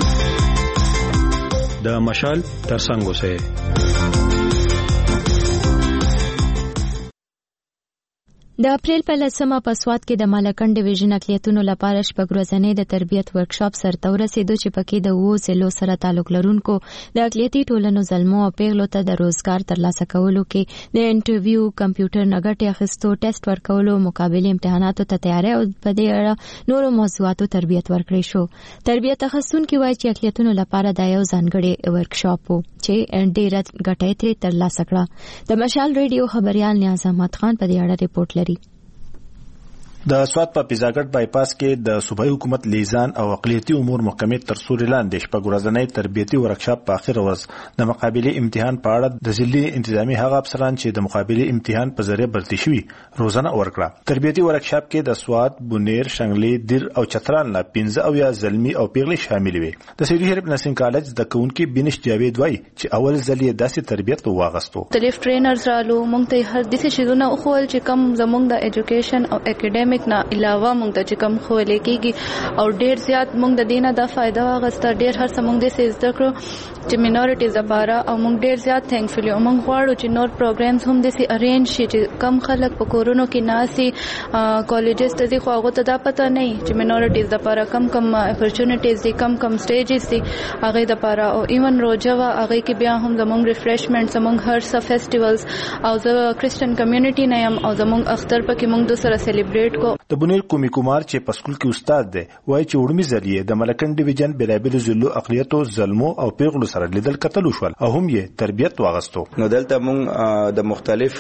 کوم. د مشال ترڅنګ اوسئ.
د اپریل په لسمه په سوات کې د مالکن ډیویژن اقلیتونو لپاره شپږ ورځنی د تربیت ورکشاپ سرته ورسېدو چې پکې د وو ضلعو سره تعلق لرونکو د اقلیتي ټولنو زلمو او پیغلو ته د روزګار ترلاسه کولو کې د انټرویو، کمپیوټر نګټې اخیستو، ټیسټ ورکولو، مقابلې امتحاناتو ته تیاری او په دې اړه نورو موضوعاتو تربیت ورکړی شو. تربیت اخیستونکي وایي چې اقلیتونو لپاره دا یو ځانګړی ورکشاپ و چې ډېره ګټه یې ترې ترلاسه کړه. د مشال ریډیو خبريال نیاز احمد خان په دې اړه ریپورت لري.
د سوات په پیزاګټ بایپاس کې د صوبایي حکومت لیزان او اقلیتي امور محکمې تر سوري لاندې شپږ ورځنی تربیتي ورکشاپ په اخر ورځ د مقابلې امتحان په اړه د ضلعي انتظامی هغه افسران چې د مقابلې امتحان په ذریعہ برتي شوي روزنه ورکړه. تربیتي ورکشاپ کې د سوات، بونیر، شنګلي، دیر او چترال نه پنځه او یا زلمی او پیغلې شامل وي. د سیدي شریف نرسنګ کالج د کونکي بنش جاوید وای چې اول ځل یې داسې تربیت واغستو.
مختلف ټرینرز رالو، مونږ ته هر داسې شیزونه خو چې کم زمونږ د ایجوکیشن او اکیډمیک نه علاوه مونږ ته چې کم خو لیکيږي او ډیر زیات مونږ د دینه د فائدہ واغسته. ډیر هر څه مونږ د سې زده کړو چې مینورټیز لپاره او مونږ ډیر زیات تھینکفل یو. مونږ غواړو چې نور پروګرامز هم د سې ارینج شي چې کم خلک په کورونو کې ناسي کالجز ته ځي خو هغه ته دا پته نه چې مینورټیز لپاره کم کم اپورچونټیز دي، کم کم سټیجز دي هغه لپاره. او ایون روزه وا هغه کې بیا هم زمونږ ریفریشمنټ، زمونږ هر څه فیسټیوالز او زه کرسچن کمیونټي نه يم او زمونږ اختر پکې مونږ د سره سلیبریټ کو.
د بونیر کومي کومار چې په سکول کې استاد دی وایي چې وړمي ځلې د ملکن ډیویژن بلابل زلو اقلیتو زلمو او پیغلو سره لیدل کتل وشول او هم یې تربیت واغستو.
نو دلته مونږ د مختلف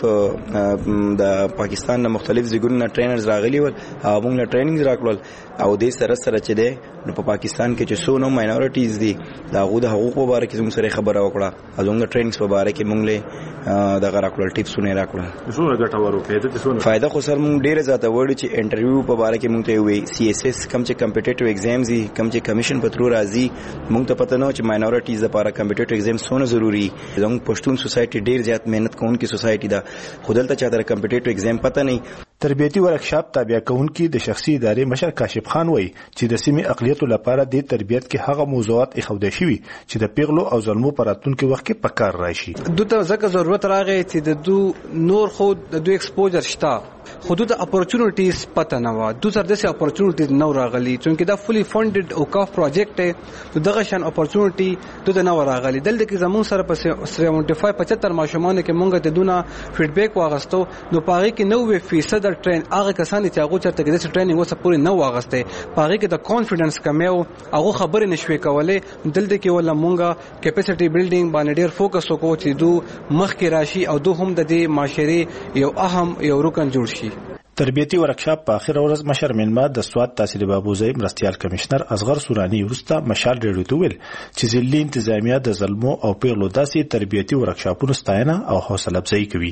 د پاکستان د مختلف ځایونو ټرینرز راغلي ول او مونږ له ټریننګ راکړل او د سره سره چې دی نو په پاکستان کې چې څو نو ماینورټیز دي دا غو د حقوقو په اړه کې زموږ سره خبره وکړه او زموږ ټریننګز په اړه کې مونږ له دا راکړل ټیپسونه راکړل.
څونه ګټور وکړي ته څونه
فائدہ خو سر مونږ ډیره زیاته وړو چې انټرویو په اړه کې مونږ ته وی سی اس اس کم چې کمپټیټیو ایگزامز دي، کم چې کمیشن په ترو راځي مونږ ته پته نه چې ماینورټیز لپاره کمپټیټیو ایگزام څونه ضروری. زموږ پښتون سوسایټي ډیر زیات مهنت کوونکی سوسایټي ده خو دلته چاته کمپټیټیو ایگزام پته نه.
تربیتي ورکشاپ تابع کونکي د شخصي ادارې مشر کاشف خان وایي چې د سیمې اقلیتو لپاره د تربیت کې هغه موضوعات اخوده شوي چې د پیغلو او زلمو په راتلونکي وخت کې پکار راشي.
دوی ځکه ضرورت راغی چې د دو نور خو د دوی ایکسپوجر شته خودو د اپورچونټیز پته نه و. دوی سره د اپورچونټیز نو راغلي چې دا فولي فانډډ او کاف پروجیکټ دی دغه شان اپورچونټی دوی نه راغلي. دلته کې زمون سره په سپچهत्तर پچهत्तर ماشومان کې مونږ ته دونه فیډبیک واغستو نو پاره کې نوې فیصد ټرین هغه کسان چې هغه چرته کې د ټریننګ وسه پوری نه واغسته پاره کې د کانفیډنس کمی او هغه خبرې نشوي کولای. دلته کې ولا مونږه کیپاسټي بیلډینګ باندې ډیر فوکس وکړو چې دو مخ کې راشي او دو هم د دې معاشري یو اهم یو رکن جوړ شي.
تربیتي ورکشاپ په اخر ورځ مشر منما د سوات تحصیل بابوزی مرستيال کمشنر اصغر سورانی ورسته مشال ریډیو ته ویل چې ځلې انتظامیه د ظلمو او پیغلو داسې تربیتي ورکشاپونو ستاینه او حوصله افزایی کوي.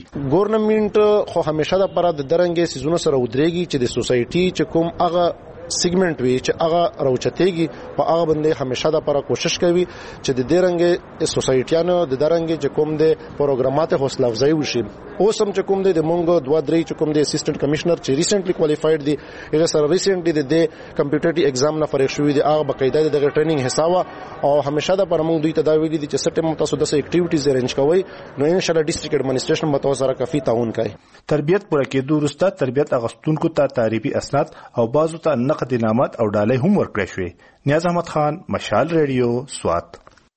ګورنمنت خو همیشه د پاره د درنګي سيزونو سره ودرېږي چې د سوسايټي چې کوم هغه سیګمنټ وی چې هغه راوچتېږي په هغه باندې همیشه د لپاره کوشش کوي چې د دې رنګ سوسایټیانو د درنګ چې کوم د پروګرامات حوصله افزایی وشي. اوس هم چې کوم د مونږ دوه درې چې کوم د اسسټنټ کمشنر چې ریسنټلی کوالیفاید دي هغه سره ریسنټلی د کمپیوټرټي ایگزام نه فارغ شوی دي هغه بقاعده د ټریننګ حسابه او همیشه د پر مونږ دوی تداوی دي چې سټم تاسو د اکټیویټیز ارینج کوي نو ان شاء الله ډیسټریکټ ایڈمنسټریشن متو سره کافي تعاون کوي.
تربیت پر کېدو وروسته تربیت اغستونکو ته تعریفي اسناد او بعضو ته نقد انعامات او ډالۍ هم ورکړل شوې. نیاز احمد خان، مشال ریډیو، سوات.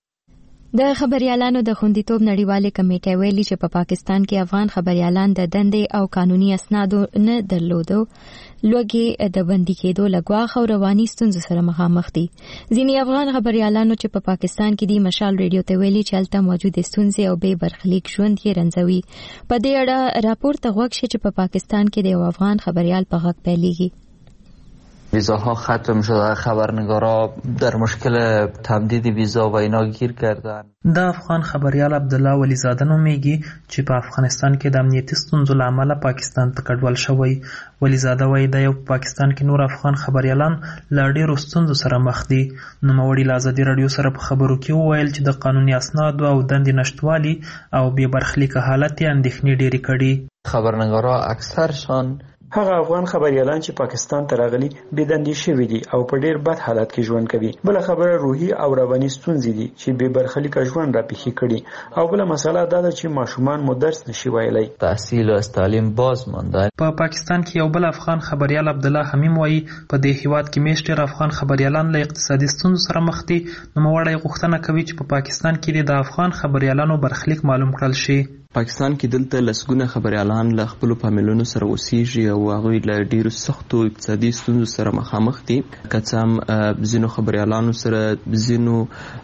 د خبريالانو د خوندیتوب نړیواله کمیټه ویلي چې په پاکستان کې افغان خبريالان د دندې او قانوني اسنادو نه درلودو لوګي د بندي کېدو لګواخ او رواني ستونزو سره مخامخ دي. ځینې افغان خبريالانو چې په پاکستان کې دي مشال ریډیو ته ویلي چې هلته موجود ستونزې او بې برخلیک ژوند یې رنځوي. په دې اړه راپور ته غوښ چې په پاکستان کې د یو افغان خبريال په غږ پیلېږي.
ویزاها ختم شده، خبرنگارا در مشکل تمدید ویزا و اینا گیر کردن.
د افغان خبريال عبدالله ولیزاده نومیږي چې په افغانستان کې د امنیتي ستونزو له امله پاکستان ته کډوال شوی. ولیزاده وایي د یو پاکستان کې نور افغان خبريالان له ډېرو ستونزو سره مخ دي. نوموړي له ازادي راډیو سره په خبرو کې وویل چې د قانوني اسنادو او دندې نشتوالي او بې برخلیکه حالت یې اندېښنې ډېرې کړي.
خبرنگارا اکثرشان
هغه افغان خبريالان چې پاکستان ته راغلي بې دندې شوي دي او په ډېر بد حالت کې ژوند کوي. بل خبره روحي او رواني ستونزې دي چې بې برخلیکه ژوند راپېښې کړي، او بل مسله دا ده چې ماشومان مو درس نشي ویلی.
تحصیل او تعلیم باز مانده.
په پاکستان کې یو بل افغان خبريال عبدالله حمیم وایي په دې هیواد کې میشت ډېر افغان خبريالان له اقتصادي ستونزو سره مخ دي. نوموړی غوښتنه کوي چې په پاکستان کې د افغان خبريالانو برخلیک معلوم کړل شي.
پاکستان کې دلته لسګونه خبريالان له خپل فامیلونو سره اوسېږي او هغوی له ډېرو سختو اقتصادي ستونزو سره مخامخ دي. که څه هم ځینو خبريالانو سره ځینو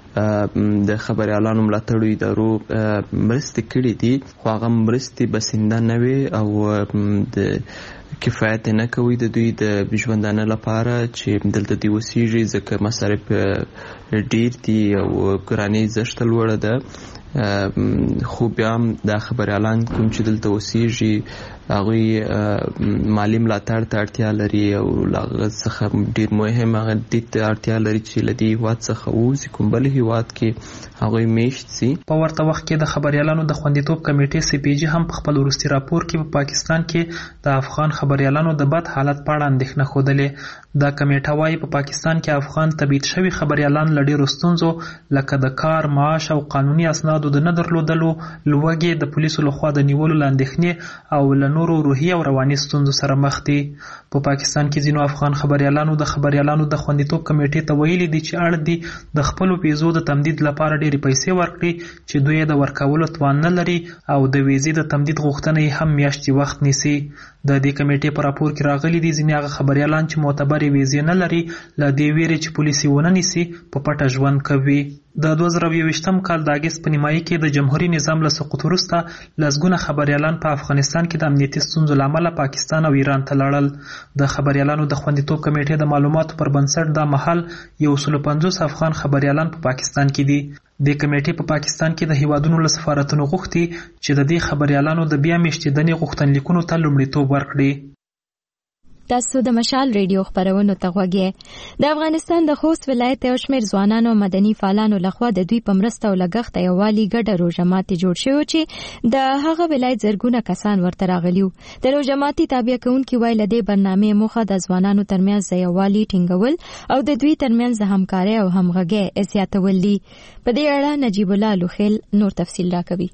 د خبريالانو ملاتړو ادارو مرستې کړې دي، خو هغه مرستې بسنده نه وي او د کفایت نه کوي د دوی د ژوندانه لپاره چې دلته دی اوسېږي، ځکه مصارف ډېر دي او ګرانۍ زښته لوړه ده. خو بیا هم دا خبريالان کوم چې دلته اوسېږي هغوی مالي ملاتړ ته اړتیا لري او له هغه څخه ډېر مهم هغه دې ته اړتیا لري چې له دې هېواد څخه ووځي، کوم بل هېواد کې هغوی میشت سي.
په ورته وخت کې د خبريالانو د خوندیتوب کمیټې سی پی جي هم په خپل وروستي راپور کې په پاکستان کې د افغان خبريالانو د بد حالت په اړه اندېښنه ښودلې. دا کمیټه وایي په پاکستان کې افغان تبعید شوي خبريالان له ډېرو ستونزو لکه د کار، معاش او قانوني اسنادو د نه درلودلو، لوږې، د پولیسو لخوا د نیولو له اندېښنې او له نورو روحي او رواني ستونزو سره مخ دي. په پاکستان کې ځینو افغان خبريالانو د خبريالانو د خوندیتوب کمیټې ته ویلي دي چې اړ دي د خپلو ویزو د تمدید لپاره ډېرې پیسې ورکړي چې دوی یې د ورکولو توان نه لري او د ویزې د تمدید غوښتنه یې هم میاشتې وخت نیسي. د دې کمیټې په راپور کې راغلي دي ځینې هغه خبريالان چې معتبرې ویزې نه لري له دې ویرې چې پولیس یې ونه نیسي په پټه ژوند کوي. د دوه زره یوویشتم کال د اګست په نیمایي کې د جمهوري نظام له سقوط وروسته لسګونه خبريالان په افغانستان کې د امنیتي ستونزو له امله پاکستان او ایران ته لاړل. د خبريالانو د خوندیتوب کمیټې د معلوماتو پر بنسټ دا مهال یو سل پنځوس افغان خبريالان په پاکستان کې دي. د کمیټې په پاکستان کې د هیوادونو له سفارتونو غوښتي چې د دې خبريالانو د بیا میشتېدنې غوښتنلیکونو ته لومړیتوب ورکړي.
تاسو د مشال ریډیو خبرونو ته غوږی. د افغانستان د خوست ولایت یو شمېر ځوانانو مدني فعالانو لخوا د دوی په مرسته او لګښت یووالي ګډه روژه ماتي جوړ شوی چې د هغه ولایت زرګونه کسان ورته راغلي وو. د روژه ماتي تابع کوونکي وایي له دې برنامې موخه د ځوانانو ترمنځ د یووالي ټینګول او د دوی ترمنځ د همکارۍ او همغږۍ زیاتول دي. په دې اړه نجیب الله لوخیل نور تفصیل راکوي.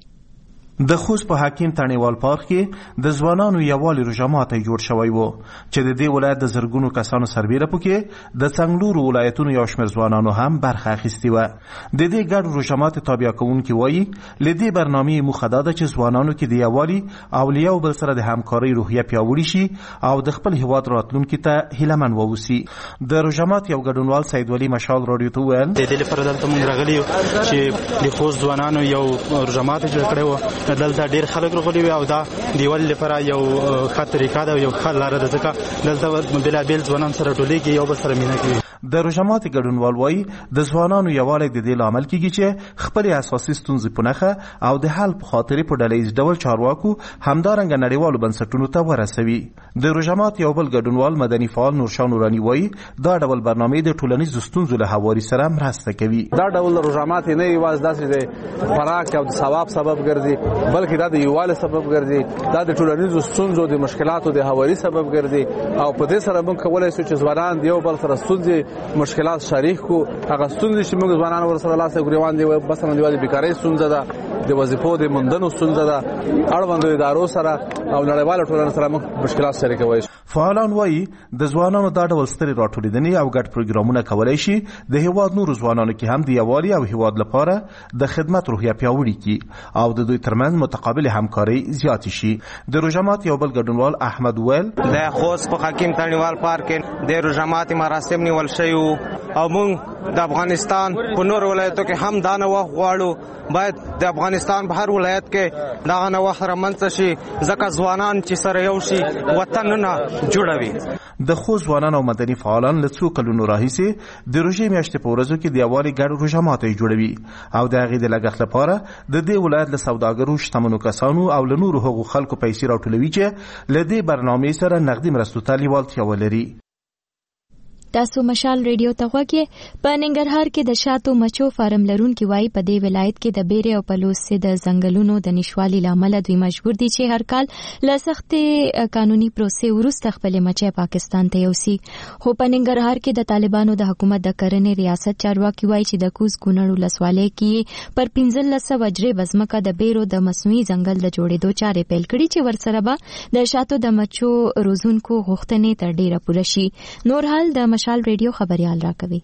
د خوست په حکیم تڼیوال پارک کې د ځوانانو یووالي روژه ماتی جوړ شوی و چې د دې ولایت د زرګونو کسانو سربیره پکې د څنګلورو ولایتونو یو شمېر ځوانانو هم برخه اخیستې وه. د دې ګډ روژه ماتي تابع کوونکي وایي له دې برنامې موخه دا ده چې ځوانانو کې د یووالي او له یو بل سره د همکارۍ روحیه پیاوړې شي او د خپل هیواد راتلونکي ته هیلهمن واوسي. د روژه ماتي یو ګډونوال سید ولی مشال راډیو ته وویل
د دې لپاره دلته موږ راغلي یو چې د خوست ځوانانو یو روژه ماتي جوړ کړی و. دلته ډېر خلک راغلي وي او دا دیوال لپاره یو ښه طریقه ده او یو ښه لاره ده، ځکه دلته بېلابېل ځوانان سره ټولېږي، یو بل سره مینه کوي.
د روژه ماتي ګډونوال وایي د ځوانانو یووالی د دې لامل کیږي چې خپلې اساسي ستونزې په نښه او د حل په خاطرې په ډله ییز ډول چارواکو همدارنګه نړیوالو بنسټونو ته ورسوي. د روژه ماتي یو بل ګډونوال مدني فعال نورشاه نوراني وایي دا ډول برنامې د ټولنیزو ستونزو له هواري سره مرسته کوي.
دا ډول روژه ماتي نه یوازې داسې د خوراک او د ثواب سبب ګرځي، بلکې دا د یووالي سبب ګرځي، دا د ټولنیزو ستونزو د مشکلاتو د هواري سبب ګرځي او په دې سره موږ کولی شو چې ځوانان د یو بل سره ستونزې مشکلات شریک کو. هغه ستونزې چې موږ ځوانان ورسره لاس ګریوان دي مثلا د بیکارۍ ستونزه ده، د وظیفو د موندنو ستونزه ده، اړوندو ادارو سره او نړیوالو ټولنو سره موږ مشکلات شریکوي.
فعالان وایي د ځوانانو دا ډول سترې راټولېدنې او ګډ پروګرامونه کولی شي د هیواد نورو ځوانانو کې هم د یووالي او هیواد لپاره د خدمت روحیه پیاوړې کړي او د دوی ترمنځ متقابل همکارۍ زیاتې شي. د روژه ماتي یو بل ګډونوال احمد ویل
د خوست په حکیم تڼیوال پارک کې د روژه ماتي مراسم نیول شوي او موږ
د افغانستان په نور ولایتو کې هم دا نوښت غواړو، باید د افغانستان په هر ولایت کې دا نوښت رامنځته شي، ځکه ځوانان چې سره یو شي وطنونه جوړوي.
د خو ځوانان او مدني فعالان له څو کلونو راهیسې د روژې میاشتې په ورځو کې د یووالي ګډ روژه ماتۍ جوړوي او د هغې د لګښت لپاره د دې ولایت له سوداګرو، شتمنو کسانو او له نورو هغو خلکو پیسې راټولوي چې له دې برنامې سره نغدي مرستو ته لیوالتیا ولري.
تاسو مشال ریډیو ته غوږی. په ننګرهار کې د شاتو مچو فارم لرونکي وایي په دې ولایت کې د بیرې او پلوسې د ځنګلونو د نشوالي لامل دوی مجبور دي چې هر کال له سختې قانوني پروسې وروسته خپل مچۍ پاکستان ته یوسي. خو په ننګرهار کې د طالبانو د حکومت د کرنې ریاست چارواکي وایي چې د کوز کونړ ولسوالۍ کې پر پنځلس سوه وجرې بزمکه د بیرو د مصنوعي ځنګل د جوړېدو چارې پیل کړي چې ورسره به د شاتو د مچو روزونکو غوښتنې تر ډیره پوره شي. نور حال د مشال ریډیو خبريال راکوي.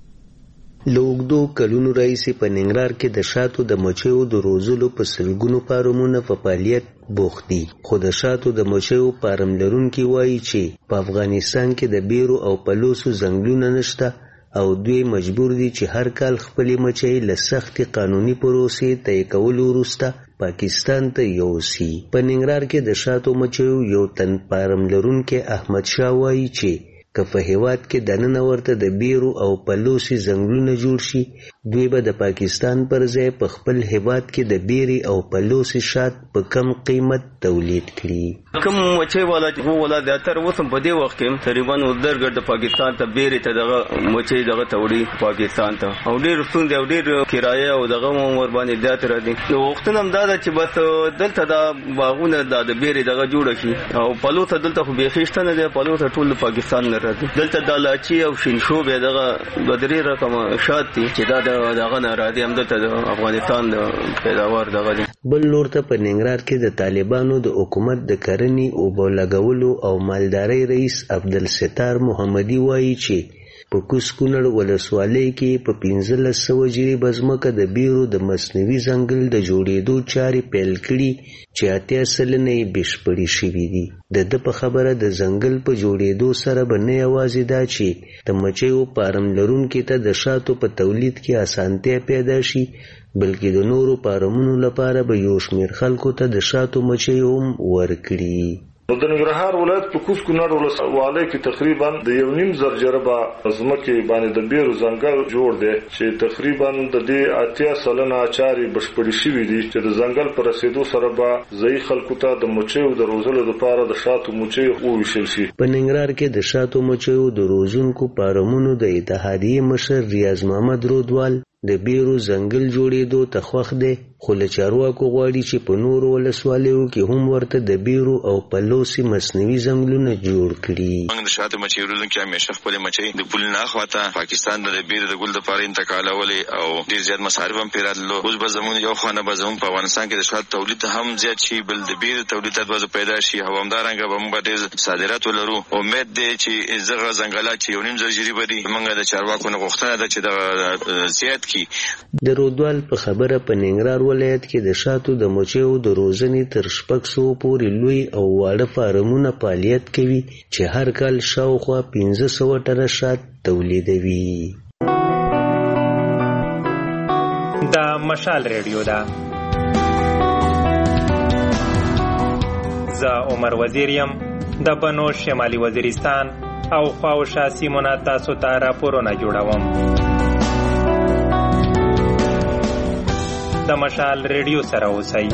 لوګدو کلونو راځي په ننګرهار کې د شاتو د مچیو د روزلو په سلګونو فارمونو په فعالیت بوخت دي. خو د شاتو د مچیو فارم لرونکي وایي چې په افغانستان کې د بیرو او پلوسو ځنګلونه نشته او دوی مجبور دي چې هر کال خپل مچۍ له سختې قانوني پروسې طی کولو وروسته پاکستان ته یوسي. په ننګرهار کې د شاتو مچیو یو تن فارم لرونکي احمد شاه وایي چې که په هیواد کې دننه ورته د بیرو او پلوسي ځنګلونه جوړ شي، دوی به د پاکستان پر ځای په خپل هیواد کې د بیري او پلوسي شات په کم قیمت تولید کړي.
کوم مچۍ والا چې هو ولا د اتر وسم په دې وخت کې تقریبا ودرګر د پاکستان ته بیري ته دغه مچۍ دغه توړي پاکستان ته او ډېر ستوند او ډېر کرایه او دغه ور باندې د اتر دي. نو وختونه هم دا چې بس دلته د باغونه د بیري دغه جوړ شي او پلوته دلته خو بيخښت نه دی، پلوته ټول پاکستان نه دلته د لاچی او شینشو به دغه بدري رقم شات دي چې دا دغه نه راځي هم دلته د افغانستان د پیداوار دغه دي.
بل لور ته په ننګرهار کې د طالبانو د حکومت د کرنې او بولګولو او مالدارۍ رئیس عبدالستار محمدي وایي چې په کوز کونړ ولسوالۍ کې په پنځلس سوه جرې بزمکه د بیرو د مصنوعي ځنګل د جوړېدو چارې پیل کړي چې اتیا سلنه یې بشپړې شوي دي. د ده په خبره د ځنګل په جوړېدو سره به نه یوازې دا چې د مچیو فارم لرونکي ته د شاتو په تولید کې اسانتیا پیدا شي، بلکې د نورو فارمونو لپاره به یو شمېر خلکو ته د شاتو مچیو هم ورکړي.
نو د ننګرهار ولایت په کوز کونړ ولسوالۍ کې تقریبا د یو نیم زر جربه ځمکې باندې د بیرو ځنګل جوړ دی چې تقریبا د دې اتیا سلنه چارې بشپړې شوي دي چې د ځنګل په رسیدو سره به ځایي خلکو ته د مچیو د روزلو لپاره د شاتو مچۍ وویشل شي.
په ننګرهار کې د شاتو مچیو د روزونکو فارمونو د اتحادیې مشر ریاض محمد رودوال د بیرو ځنګل جوړېدو ته خوښ دی، خو له چارواکو غواړي چې په نورو ولسوالیو کې هم ورته د بیرو او پلوسي مصنوعي ځنګلونه جوړ کړي.
موږ د شاتو مچۍ روزونکي همیشه خپلې مچۍ د پل نه اخواته پاکستان ته د بیرو د ګل دپاره انتقالولې او ډېر زیات مصارف هم پرې راتللو. اوس به زموږ یو خوا نه به زموږ په افغانستان کې د شاتو تولید هم زیات شي، بل د بیرو تولیدات به پیدا شي او همدارنګه به موږ ډېر صادرات ولرو. امید دی چې زغه ځنګلات چې یو نیم زر جرې به دي، موږ د چارواکو نه غوښتنه ده چې دغه زیات
د رودوال په خبره په ننګرهار ولایت کې د شاتو د مچیو د روزنې تر شپږ سوو پورې لوی او واړه فارمونه فعالیت کوي چې هر کال شاوخوا پنځه سوه ټنه شات تولیدوي.
دا مشال ریډیو ده. زه عمر وزیر یم د بنو شمالي وزیرستان او خواوشا سیمونه تاسو ته راپورونه جوړوم. د مشال ریډیو سره اوسئ.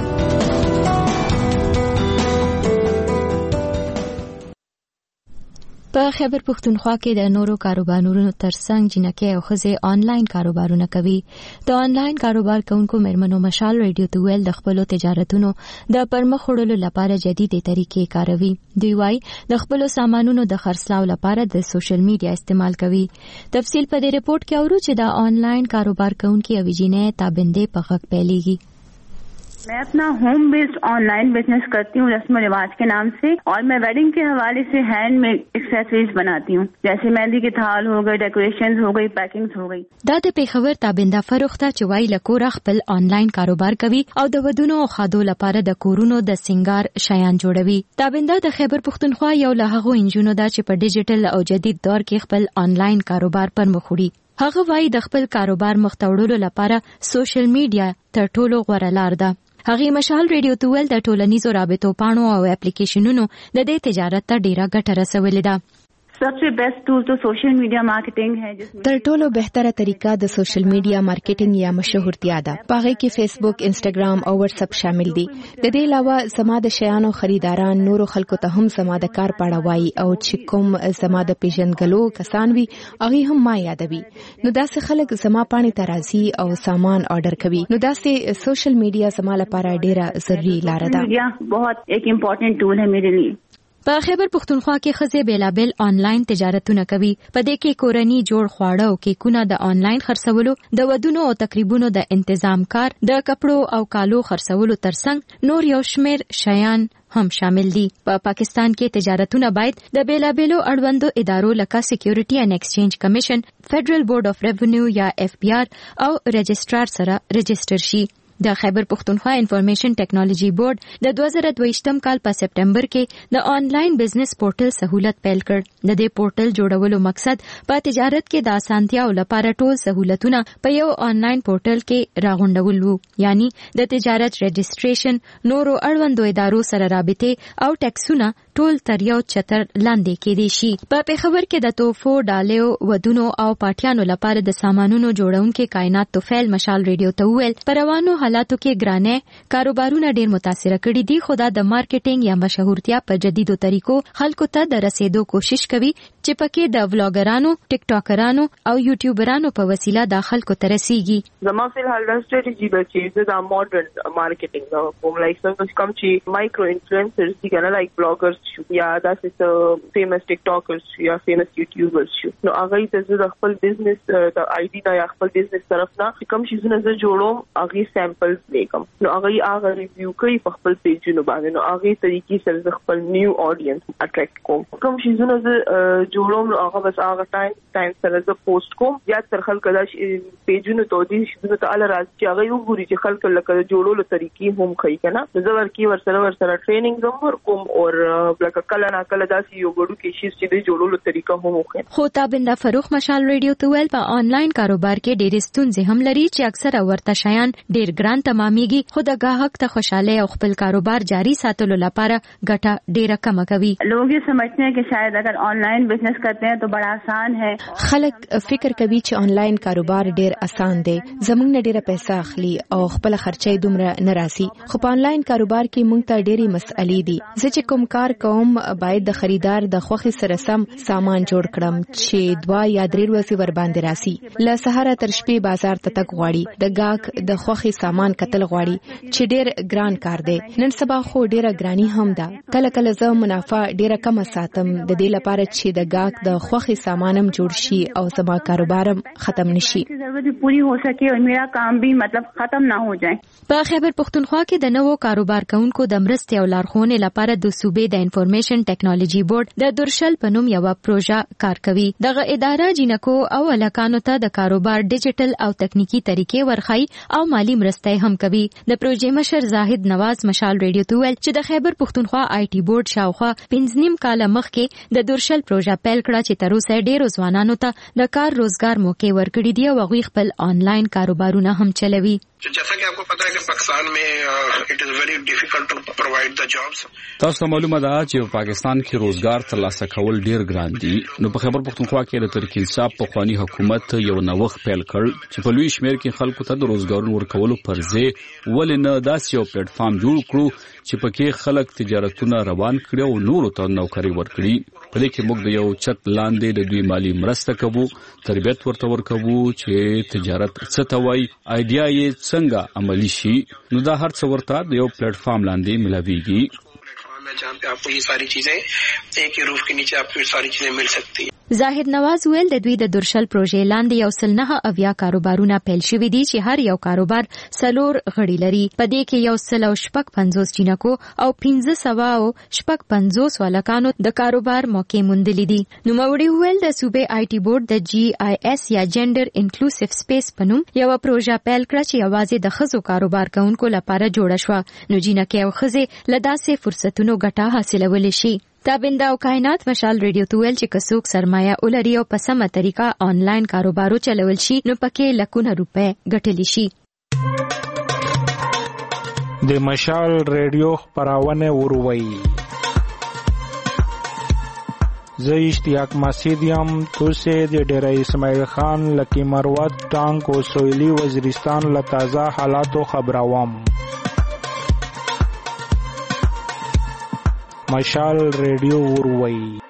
په خیبر پښتونخوا کې د نورو کاروبارونو ترڅنګ جنکۍ او ښځې آنلاین کاروبارونه کوي. د آنلاین کاروبار کوونکو مېرمنو مشال ریډیو ته ویل د خپلو تجارتونو د پرمخ وړلو لپاره جديدي طریقې کاروي. دوی وايي د خپلو سامانونو د خرڅلاو لپاره د سوشل میډیا استعمال کوي. تفصیل په دې رپورت کې اورو چې د آنلاین کاروبار کوونکي اویجینې تابندې په غږ پیلېږي.
मैं अपना होम बेस्ड ऑनलाइन बिजनेस करती हूँ रस्म रिवाज के नाम से, और मैं वेडिंग के हवाले से हैंडमेड एक्सेसरीज बनाती हूँ, जैसे मेहंदी के थाल हो गए, डेकोरेशंस हो गई, पैकिंग्स हो गई.
دا د پیښور تابنده فروخته چې وای لکور خپل آنلاین کاروبار کوي او د ودونو او خادو لپاره د کورونو د سنگار شیان جوړوي. تابنده د خیبر پښتونخوا یو له هغو انجونو ده چې په ډیجیټل او جدید دور کې خپل آنلاین کاروبار پر مخ وړي. هغه وایي د خپل کاروبار مخ ته وړلو لپاره سوشل میډیا تر ټولو غوره لار ده. هغه مشال ریډیو ته ویل د ټولنیزو رابطو پاڼو او اپلیکیشنونو د دې تجارت ته ډیره ګټه رسولې ده.
सबसे बेस्ट टूल तो सोशल मीडिया मार्केटिंग है जिसमें
تر ټولو بهتره طریقه د سوشل میډیا مارکیټینګ یا مشهورتیا ده. پاغه کې فیسبوک، انسټاګرام او واتس اپ شامل دي. د دې علاوه زما د شیانو خریداران نورو خلکو ته هم زما د کار پاړه وایي او چې کوم زما د پیژنګلو کسان وي هغه هم ما یادوي. نو داسې خلک زما پاڼې ته راځي او سامان آرډر کوي. نو داسې سوشل میډیا زما لپاره ډیره ضروري لار ده.
میډیا बहुत एक इम्पोर्टेंट टूल है मेरे लिए.
په خیبر پختونخوا کې خزه بیلابل آنلاین تجارتونه کوي. په دې کې کورنی جوړ خواړه او کیکونه د آنلاین خرڅولو، د ودونو او تقریبونو د تنظیم کار، د کپړو او کالو خرڅولو ترڅنګ نور یو شمیر شیان هم شامل دي. په پا پاکستان کې تجارتونه باید د بیلابلو اړوندو ادارو لکه سکیورټي اینڈ ایکسچینج کمیشن، فیډرل بورډ اف ریونیو یا اف بی آر او رجسټرار سره رجسټر شي. د خیبر پختونخوا انفارمیشن ټیکنالوژي بورډ د دوه زره دوه کال په سپټمبر کې د آنلاین بزنس پورټل سہولت پیل کړ. د دې پورټل جوړولو مقصد په تجارت کې د اسانتیاو لپاره ټول سہولتونه په یو آنلاین پورټل کې راغونډول وو، یعنی د تجارت رجسټریشن، نورو اړوندو ادارو سره رابطه او ټیکسونه ټول تر یو چتر لاندې کېدی شي. په پیښور کې د توفو، ډالیو، ودونو او پاټیانو لپاره د سامانونو جوړونکو کائنات توفیل مشال ریډیو ته ویل پروانو حالاتو کې ګرانه کاروبارونه ډیر متاثر کړي دي، خو دا د مارکیټینګ یا مشهورتیا په جديدو طریقو خلکو ته د رسیدو کوشش کوي چې پکې د ولاګرانو، ټیک ټاکرانو او یوټیوبرانو په وسیله د خلکو ته رسیږي.
زما په حال د ستراتیژي د چې د ماډرن مارکیټینګ دا کوم لایک څنګه کوم چې مایکرو انفلوئنسرز دي کنه لایک بلاګرز شو یا داسې فیمس ټیک ټاکرز یا فیمس یوټیوبرز شو. نو هغه ته د خپل بزنس د آی ډي د خپل بزنس طرف نه کوم شي زونه زه جوړوم هغه سیمپل لیکم. نو هغه هغه ریویو کوي په خپل پیجونو باندې. نو هغه طریقې سره خپل نیو اډینس اټریکټ کوم. کوم شي زونه زه جوړوم هغه بس هغه ټایم ټایم سره زه پوسټ کوم یا تر خلک دا پیجونو ته دي چې ته ال راځي چې هغه وګوري چې خلک لکه جوړولو طریقې هم کوي کنه. زه ورکی ور سره ور سره ټریننګ زم ور کوم او لکه کله نه کله داسې یو ګړو کې شي چې د جوړولو طریقه هم وکړي.
خو تابنده فروخ مشال ریډیو ته ویل په آنلاین کاروبار کې ډېر ستونزې هم لري چې اکثره ورته شیان ډېر ګران تمامېږي، خو د گاهک ته خوشاله او خپل کاروبار جاری ساتلو لپاره ګټه ډېره کم کوي.
لوگ یہ سمجھتے ہیں کہ شاید اگر آنلاइन بزنس کرتے ہیں تو بڑا آسان ہے.
خلک فکر کوي چې آنلاین کاروبار ډېر آسان دی، زموږ نه ډېره پیسې اخلي او خپل خرچې دومره نه راسي. خو په آنلاین کاروبار کې موږ ته ډېری مسئلې دي. زه چې کوم کار کوم باید د خریدار د خوښې سره سم سامان جوړ کړم چې دوا یا درې ورځې ور باندې راسي. له سهار تر شپې بازار ته تګ غواړي، د گاهک د خوښې سامان کتل غواړي چې ډېر ګران کار دی. نن سبا خو ډېره ګرانی هم ده. کله کله زه منافع ډېره کم ساتم د دې لپاره چې د گاهک د خوښې سامانم جوړ شي او زما کاروبارم ختم نشي.
ضرورت پوری هو سکے او میرا کام بھی مطلب ختم نہ ہو جائے.
په خیبر پختونخوا کې د نوو کاروبار کوونکو د مرستې او لارښوونې لپاره د صوبې د انفارمیشن ټیکنالوژي بورډ د درشل په نوم یو پروژه کار کوي. دغه اداره جنکو او الکانو ته د کاروبار ډیجیټل او تکنیکی طریقې ورخای او مالی مرستې هم کوي. د پروژې مشر زاهد نواز مشال ریډیو ته ویل چې د خیبر پختونخوا آی ټي بورډ شاوخوا پنځه نیم کاله مخکې د درشل پروژه پیل کړه چې تر اوسه ډېرو ځوانانو ته د کار روزګار موقع ورکړي دي او هغوی خپل آنلاین کاروبارونه هم چلوي.
जैसा कि आपको पता है कि पाकिस्तान में it is very difficult to provide the jobs.
تاسو ته معلومه ده چې په پاکستان کې روزګار ترلاسه کول ډیر ګران دي. نو په خیبر پختونخوا کې د ترکی انصاف پخوانی حکومت یو نوښت پیل کړ چې په لوی شمیر کې خلکو ته د روزګارونو ورکولو پر ځای ولې نه داسې یو پلیټ فارم جوړ کړو چې پکې خلک تجارتونه روان کړي او نورو ته نوکری ورکړي. په دې کې موږ د یو چت لاندې د دوی مالی مرسته کوو، تربیت ورته ورکوو چې تجارت څه ته وایي، آیډیا یې څنګه عملی شي. نو دا هر څه ورته د یو پلیټ فارم لاندې ملاویږي
جہاں پہ آپ کو یہ ساری چیزیں ایک ہی روف کے نیچے آپ کو یہ ساری چیزیں مل سکتی ہیں.
زاهد نواز ویل د دوی د درشل پروژې لاندې یو سل نه اویا کاروبارونه پیل شوي دي چې هر یو کاروبار څلور غړي لري. په دې کې یو سل او شپږ پنځوس جینکو او پنځه سوه او شپږ پنځوس والکانو د کاروبار موقع موندلې دي. نوموړي ویل د صوبې آی ټي بورډ د جی آی اس یا جنډر انکلوسیو سپیس په نوم یو پروژه پیل کړه چې یوازې د ښځو کاروبار کوونکو لپاره جوړه شوه. نو جینکې او ښځې له داسې فرصتونو ګټه حاصلولی شي. تابنده او کائنات مشال ریډیو تویل چې کڅوک سرمایه ولري او په سمه طریقه آنلاین کاروبارو چلول شي نو پکې لکونه روپے ګټلی شي.
د مشال ریډیو خبرونه وروي. زه اشتیاق مسیدیم توسه د ډیره اسماعیل خان لکی مروت ټانک او سویلی وزیرستان له تازه حالاتو خبروم. مشال ریډیو وروي.